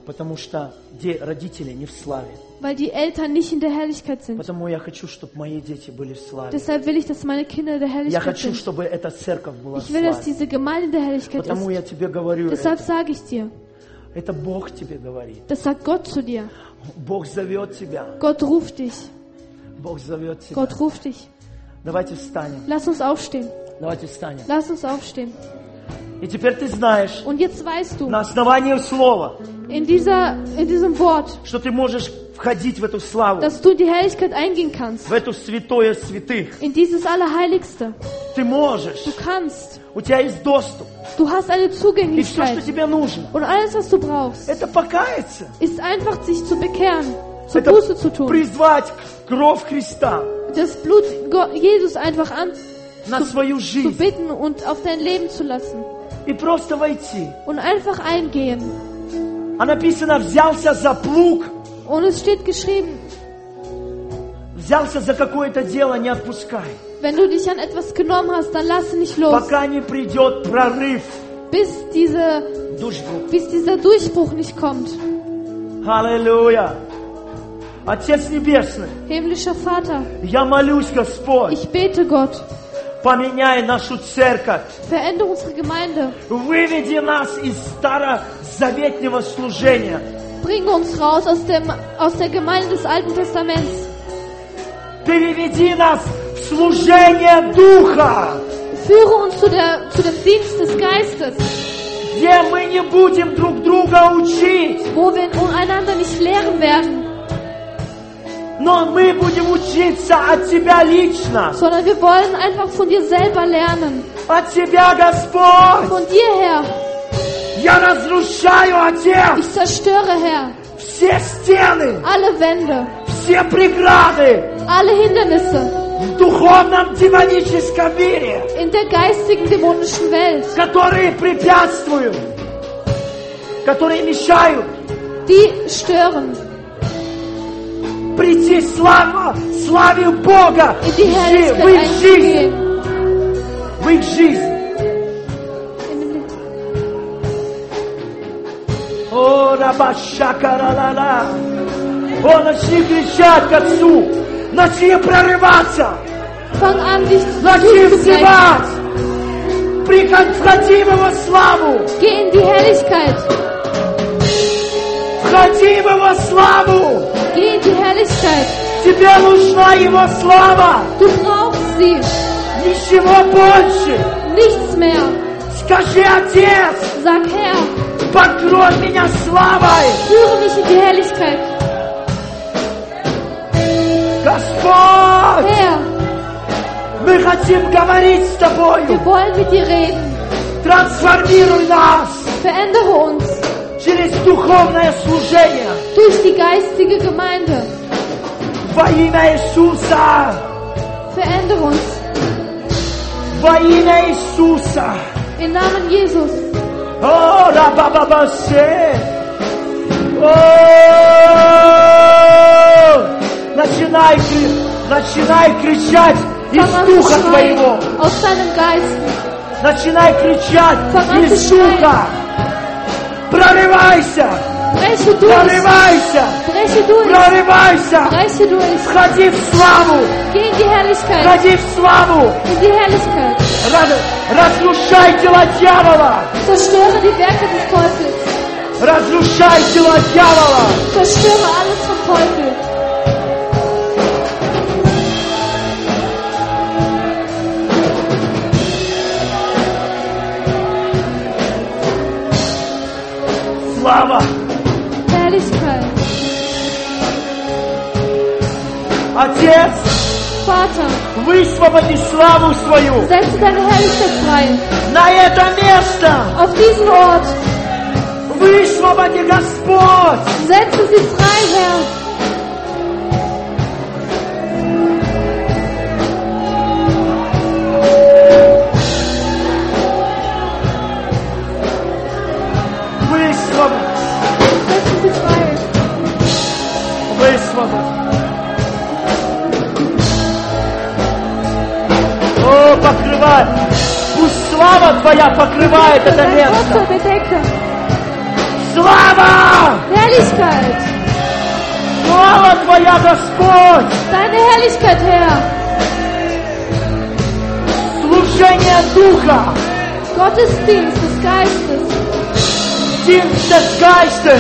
Потому что родители не в славе. weil die Eltern nicht in der Herrlichkeit sind. Потому я хочу, чтобы мои дети были в славе. Deshalb will ich, dass meine Kinder in der Я Herrlichkeit хочу, sind. чтобы эта церковь была в Ich will, dass славе. diese Gemeinde in der Herrlichkeit Потому ist. я тебе говорю Deshalb это. sage ich dir, Это Бог тебе говорит. das sagt Gott zu dir. Бог зовет тебя. Gott ruft dich. Бог зовет тебя. Gott ruft dich. Давайте встанем. Lass uns aufstehen. Давайте встанем. Lass uns aufstehen. И теперь ты знаешь, Und jetzt weißt du, на основании слова, in diesem Wort, что ты можешь входить в эту славу, dass du in die Herrlichkeit eingehen kannst. в эту святое святых. In dieses Allerheiligste. Ты можешь. Du kannst. У тебя есть доступ. Du hast eine И все, что Zugänglichkeit. тебе нужно, Und alles, was du brauchst, это покаяться. ist einfach, sich zu bekehren, zur Это Buße zu tun. призвать кровь Христа Das Blut Jesus einfach на свою zu жизнь. bitten und auf dein Leben zu lassen. И просто войти. Und einfach eingehen. А написано, взялся за плуг, Und es steht geschrieben, взялся за какое-то дело, не отпускай. wenn du dich an etwas genommen hast, dann lasse nicht los, Пока не придет прорыв. bis dieser Durchbruch nicht kommt. Аллилуйя. Отец Небесный, Himmlischer Vater, я молюсь, Господь, ich bete Gott, поменяй нашу церковь. verändere unsere Gemeinde, Выведи нас из старозаветного служения. bringe uns raus aus der Gemeinde des Alten Testaments, Переведи нас в служение Духа, führe uns zu dem Dienst des Geistes, где мы не будем друг друга учить, wo wir einander nicht lehren werden, но мы будем учиться от Тебя лично, sondern wir wollen einfach von dir selber lernen, от Тебя, Господь. von dir her. Я разрушаю, Отец, Ich zerstöre, Herr, все стены, alle Wände, все преграды alle Hindernisse в духовном демоническом мире, in der geistigen, dämonischen Welt, которые препятствуют, которые мешают die stören, прийти славе Бога in die Herrlichkeit в их жизнь, einzugehen. в их жизнь. О, рабашакаралала. О, начни кричать к Отцу, начни прорываться, Fang an, dich начни zu взывать, входи в Его славу, Geh in die Herrlichkeit. входи в Его славу. Geh in die Herrlichkeit. Тебе нужна Его слава, Du brauchst sie. ничего больше. Nichts mehr. Скажи, Отец, Sag, Herr, покрой меня славой. führe mich in die Herrlichkeit. Господь, Herr, мы хотим говорить с wir Тобою. wollen mit dir reden. Трансформируй нас Verändere uns через духовное служение. durch die geistige Gemeinde. Во имя Иисуса. Verändere uns Во имя Иисуса. im Namen Jesus. О, рабабабасе. О, начинай кричать из Fang an духа zu твоего. schreien aus deinem Geist. Начинай кричать Fang an из zu schreien. духа. Прорывайся. Breche durch. Прорывайся. Breche durch. Прорывайся. Breche durch. Входи в славу. Geh in die Herrlichkeit. Входи в славу. In die Herrlichkeit. Разрушай дела дьявола. Zerstöre die Werke des Teufels. Разрушай дела дьявола. Zerstöre alles vom Teufel. Слава. Herrlichkeit. Отец, Vater, высвободи славу свою setze deine Herrlichkeit frei. на это место. Auf diesen Ort. Высвободи, Господь. Setze sie frei, Herr. Высвободь. Setze sie frei. Высвободь. О, покрывай. Пусть слава Твоя покрывает это Dein место. Wasser bedecke. Слава! Herrlichkeit. Слава Твоя, Господь! Deine Herrlichkeit, Herr. Служение Духа! Gottesdienst des Geistes. Dienst des Geistes!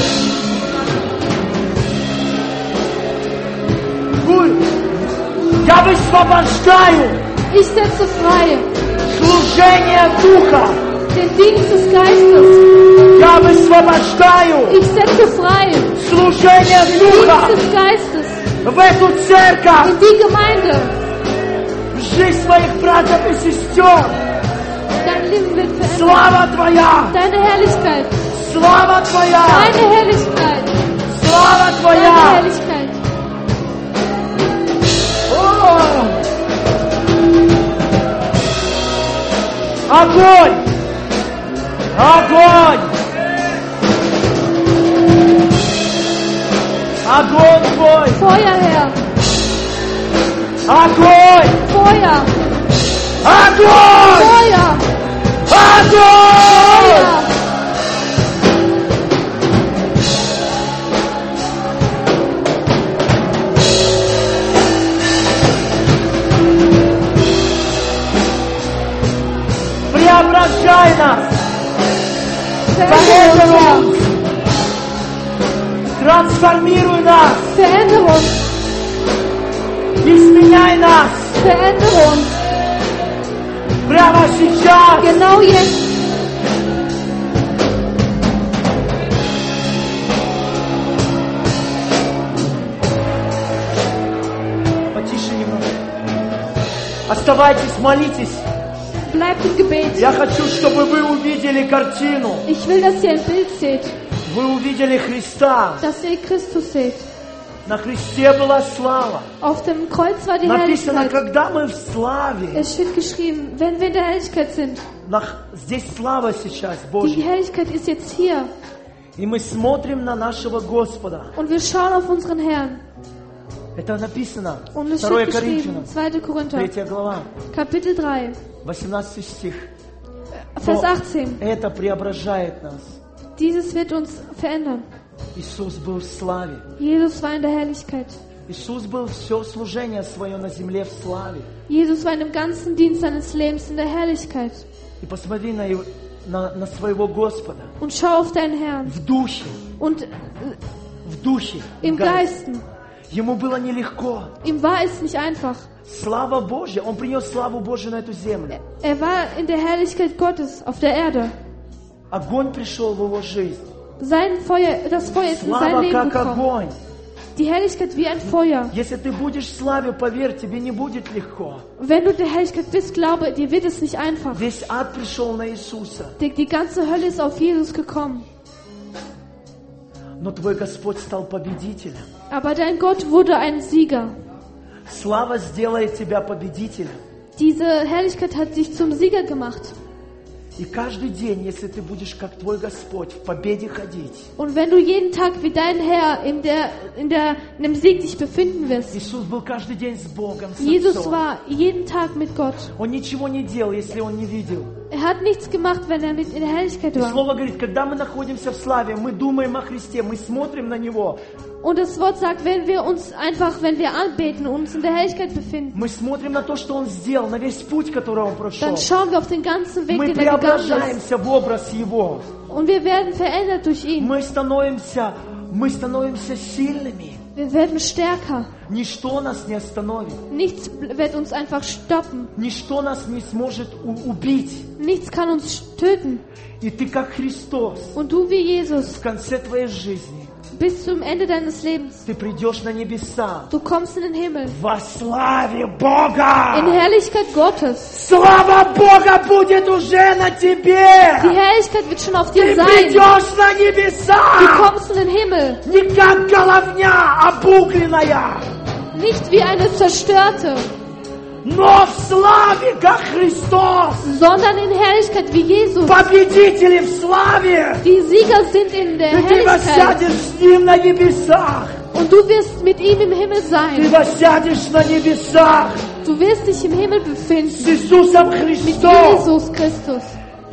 Я высвобождаю Ich setze frei служение Духа! den Dienst des Geistes. Я высвобождаю Ich setze frei служение den Духа Dienst des Geistes в эту церковь, in die Gemeinde. в жизнь своих братьев и сестер. Dein Leben wird verändert. Слава Твоя! Deine Herrlichkeit. Слава Твоя! Deine Herrlichkeit. Слава Deine Твоя! Herrlichkeit. О! Огонь! Огонь! Огонь Твой! Feuer, Herr. Огонь! Feuer. Огонь! Feuer. Огонь! Feuer. Преображай нас! Verändere uns, Herr. Поэтому трансформируй нас! Verändere uns. Изменяй нас! Verändere uns. Прямо сейчас! Genau jetzt. Потише немного. Оставайтесь, молитесь. Bleibt im Gebet. Я хочу, чтобы вы увидели картину. Ich will, dass ihr ein Bild seht, Вы увидели Христа. dass ihr Christus seht. На Христе была слава. Auf dem Kreuz war die Написано, Herrlichkeit. когда мы в славе. Es steht geschrieben, wenn wir in der Herrlichkeit sind. Здесь слава сейчас Die Божья. Herrlichkeit ist jetzt hier. И мы смотрим на нашего Господа. Und wir schauen auf unseren Herrn. Это написано. Und es 2 steht geschrieben, Коринфянам, 2. Korinther, 3 глава, Kapitel 3, 18 стих. Vers Но 18. это преображает нас. Dieses wird uns verändern. Иисус был в славе. Jesus war in der Herrlichkeit. Иисус был все служение свое на земле в славе. Jesus war in dem ganzen Dienst seines Lebens in der Herrlichkeit. И посмотри на своего Господа. Und schau auf deinen Herrn. В духе. Und В духе. im в geist. Geisten. Ему было нелегко. Ihm war es nicht einfach. Слава Божья. Он принес славу Божью на эту землю. Er war in der Herrlichkeit Gottes auf der Erde. Огонь пришел в его жизнь. Das Feuer ist in sein Слава Leben как gekommen. огонь. Die Herrlichkeit wie ein Feuer. Если ты будешь в славе, поверь, тебе не будет легко. Wenn du in der Herrlichkeit bist, glaube, dir wird es nicht einfach. Весь ад пришел на Иисуса. Die ganze Hölle ist auf Jesus gekommen. Но твой Господь стал победителем. Aber dein Gott wurde ein Sieger. Слава сделает тебя победителем. Diese Herrlichkeit hat dich zum Sieger gemacht. И каждый день, если ты будешь как твой Господь в победе ходить, Und wenn du jeden Tag wie dein Herr in dem Sieg dich befinden wirst. Иисус был каждый день с Богом, с Jesus Отцом. war jeden Tag mit Gott. Он ничего не делал, если он не видел. Er hat nichts gemacht, wenn er mit in der Herrlichkeit И war. Слово говорит, когда мы находимся в славе, мы думаем о Христе, мы смотрим на Него, Und das Wort sagt, wenn wir anbeten und uns in der Herrlichkeit befinden, мы смотрим на то, что Он сделал, на весь путь, который Он прошел. dann schauen wir auf den ganzen Weg, Мы den er gegangen ist. преображаемся в образ Его. Und wir werden verändert durch ihn. Мы становимся сильными. Wir werden stärker. Ничто нас не остановит. Nichts wird uns einfach stoppen. Ничто нас не сможет убить. Nichts kann uns töten. И ты как Христос Und du wie Jesus, в конце твоей жизни, bis zum Ende deines Lebens, ты придешь на небеса du kommst in den Himmel. во славе In Бога. Herrlichkeit Gottes. Слава Бога будет уже на Die тебе. Herrlichkeit wird schon auf Ты dir sein. придешь на Du небеса. kommst in den Himmel. Не как головня обугленная, Nicht wie eine zerstörte, но в славе, как Христос. sondern in Herrlichkeit wie Jesus. Победители в славе. Die Sieger sind in der И ты Herrlichkeit. воссядешь с Ним на небесах. Und du wirst mit ihm im Himmel Ты sein. воссядешь на небесах Du wirst dich im Himmel с befinden. Иисусом Mit Христом. Jesus Christus.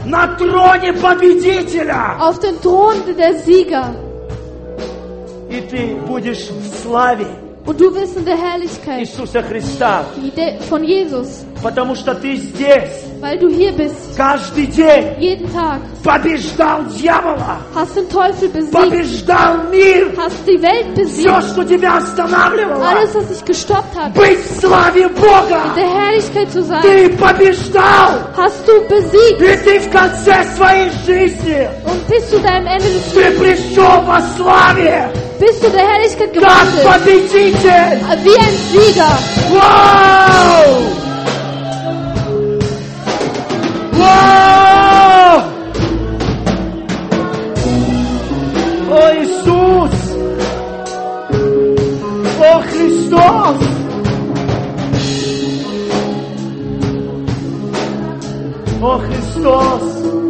на троне победителя. auf dem Thron der Sieger. И ты будешь в славе Und du bist in der Herrlichkeit Иисуса Христа. von Jesus, Потому что ты здесь weil du hier bist, каждый день jeden Tag, побеждал дьявола, hast den Teufel besiegt, побеждал мир. hast die Welt Все, besiegt, что тебя останавливало, alles, was dich gestoppt hat, быть в славе in Бога, der Herrlichkeit zu sein, ты побеждал. hast du besiegt. И ты в конце своей жизни, Und bis zu deinem Ende des ты Lebens, пришел во славе, bis zu der Herrlichkeit как gewandelt, победитель. wie ein Sieger. Вау! Вау! О, Иисус! О, Христос! О, Христос!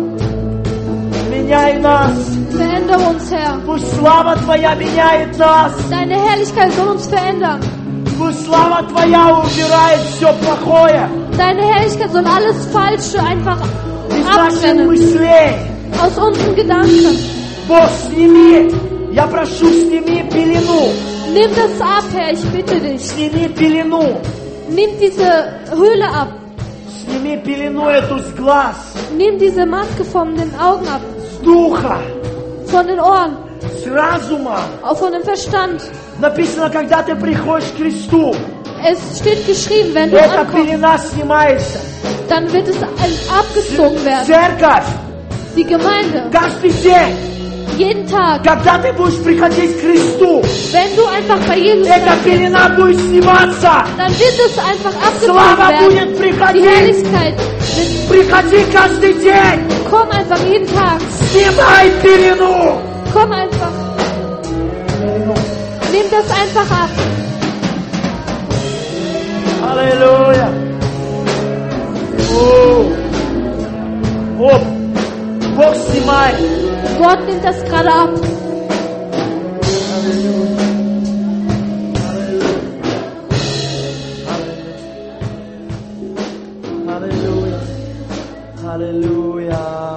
Меняй нас! Verändere uns, Herr. Пусть слава Твоя меняет нас! Deine Herrlichkeit soll uns verändern. Пусть слава Твоя убирает все плохое Deine Herrlichkeit soll alles Falsche einfach из наших abtrennen мыслей. aus unseren Gedanken. Бог, сними, я прошу, сними пелену, Nimm das ab, Herr, ich bitte dich. сними пелену, Nimm diese Höhle ab. сними пелену эту с глаз, Nimm diese Maske von den Augen ab, с духа, von den Ohren, с разума. auch von dem Verstand. Написано, когда ты приходишь к Кресту, Es steht geschrieben, wenn du эта ankommst, пелена снимается. dann wird es abgezogen werden. Церковь, Die Gemeinde, каждый день, jeden Tag, когда ты будешь приходить к Кресту, wenn du einfach bei Jesus эта bist, пелена будет сниматься. dann wird es einfach abgezogen Слава werden. будет Die приходить. Herrlichkeit wird, Приходи каждый день, komm einfach jeden Tag, снимай пелену. komm einfach, nimm das einfach ab. Аллилуйя. О, Бог снимает. Gott nimmt das gerade ab. Аллилуйя. Аллилуйя.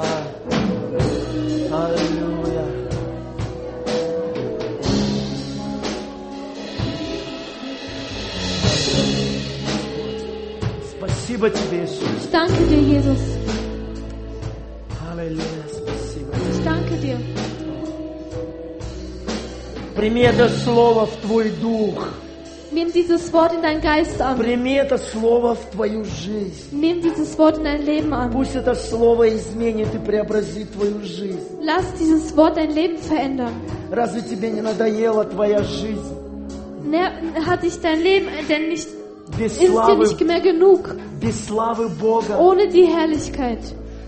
Аллилуйя. Спасибо тебе, Иисус. Ich danke dir, Jesus. Аллилуйя, спасибо. Ich danke dir. Прими это слово в твой дух. Nimm dieses Wort in deinen Geist an. Прими это слово в твою жизнь. Nimm dieses Wort in dein Leben an. Пусть это слово изменит и преобразит твою жизнь. Lass dieses Wort dein Leben verändern. Разве тебе не надоела твоя жизнь? Hat dich dein Leben denn nicht, Без ist dir славы, nicht mehr genug, без славы Бога. ohne die Herrlichkeit?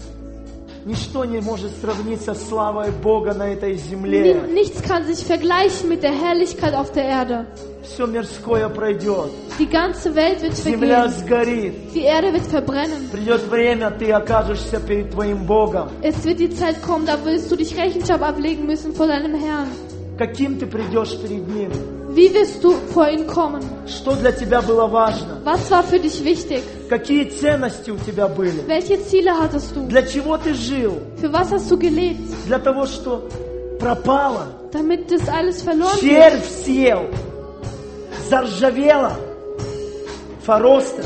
Ничто не может сравниться с славой Бога на этой земле. Nichts kann sich vergleichen mit der Herrlichkeit auf der Erde. Все мирское пройдет. Die ganze Welt wird Земля vergehen. сгорит. Die Erde wird verbrennen. Придет время, ты окажешься перед твоим Богом. Es wird die Zeit kommen, da wirst du dich Rechenschaft ablegen müssen vor deinem Herrn. Каким ты придешь перед Ним? Wie wirst du vor ihn kommen? Что для тебя было важно? Was war für dich wichtig? Какие ценности у тебя были? Welche Ziele hattest du? Для чего ты жил? Für was hast du gelebt? Для того, что пропало. Damit das alles verloren wird. Червь съел. Заржавело. Фороста.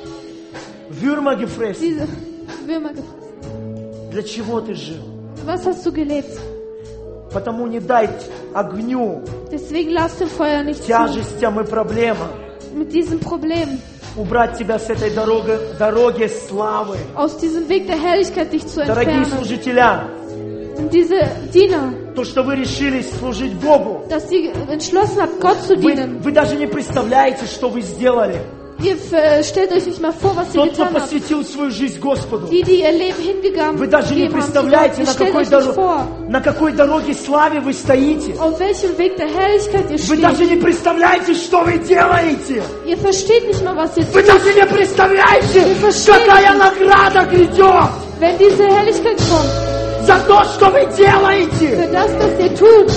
Würmer gefressen. Diese Würmer gefressen. Для чего ты жил? Für was hast du gelebt? Потому не дай огню, Deswegen lass dem Feuer nicht zu. тяжестям и проблемам Mit diesem Problem, убрать тебя с этой дороги славы. aus diesem Weg der Herrlichkeit dich zu Дорогие entfernen. служителя, Und diese Diener, то, что вы решились служить Богу, dass ihr entschlossen habt, Gott zu dienen. вы даже не представляете, что вы сделали. Ihr stellt euch nicht mal vor, was ihr Тот, кто getan habt. посвятил свою жизнь Господу, Die ihr Leben hingegangen вы даже не gegeben haben. zu Gott. представляете, Ihr на stellt какой, euch nicht vor, на какой дороге славы вы стоите. auf welchem Weg der Herrlichkeit ihr Вы даже steht. не представляете, что вы делаете. Ihr versteht nicht mal, was ihr Вы tut. даже не представляете, какая награда грядет Wenn diese Herrlichkeit kommt, за то, что вы делаете. für das, was ihr tut.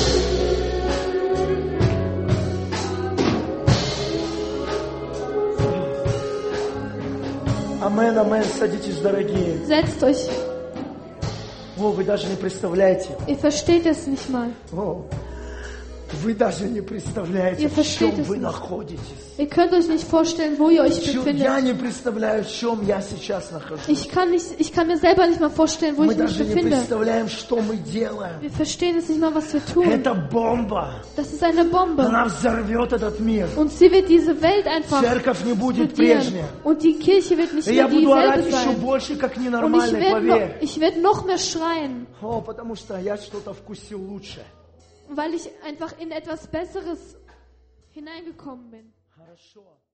Амен, амен, садитесь, дорогие. Setzt euch. О, вы даже не представляете. Ihr versteht es nicht mal. О, вы даже не представляете, Ihr в чем versteht es вы nicht. находитесь. Ihr könnt euch nicht vorstellen, wo ihr euch Я befindet. не представляю, в чем я сейчас нахожусь. Ich kann mir selber nicht mal vorstellen, wo Мы ich mich даже не befinde. представляем, что мы делаем. Wir verstehen es nicht mal, was wir tun. Это бомба. Das ist eine Bombe. Она взорвет этот мир. Und sie wird diese Welt einfach Церковь не будет explodieren. прежняя. Und die Kirche wird nicht И я mehr буду орать dieselbe еще sein. больше, как Und ненормальный, поверь. ich werd noch mehr schreien, О, потому что я что-то вкусил лучше. weil ich einfach in etwas Besseres hineingekommen bin. Хорошо.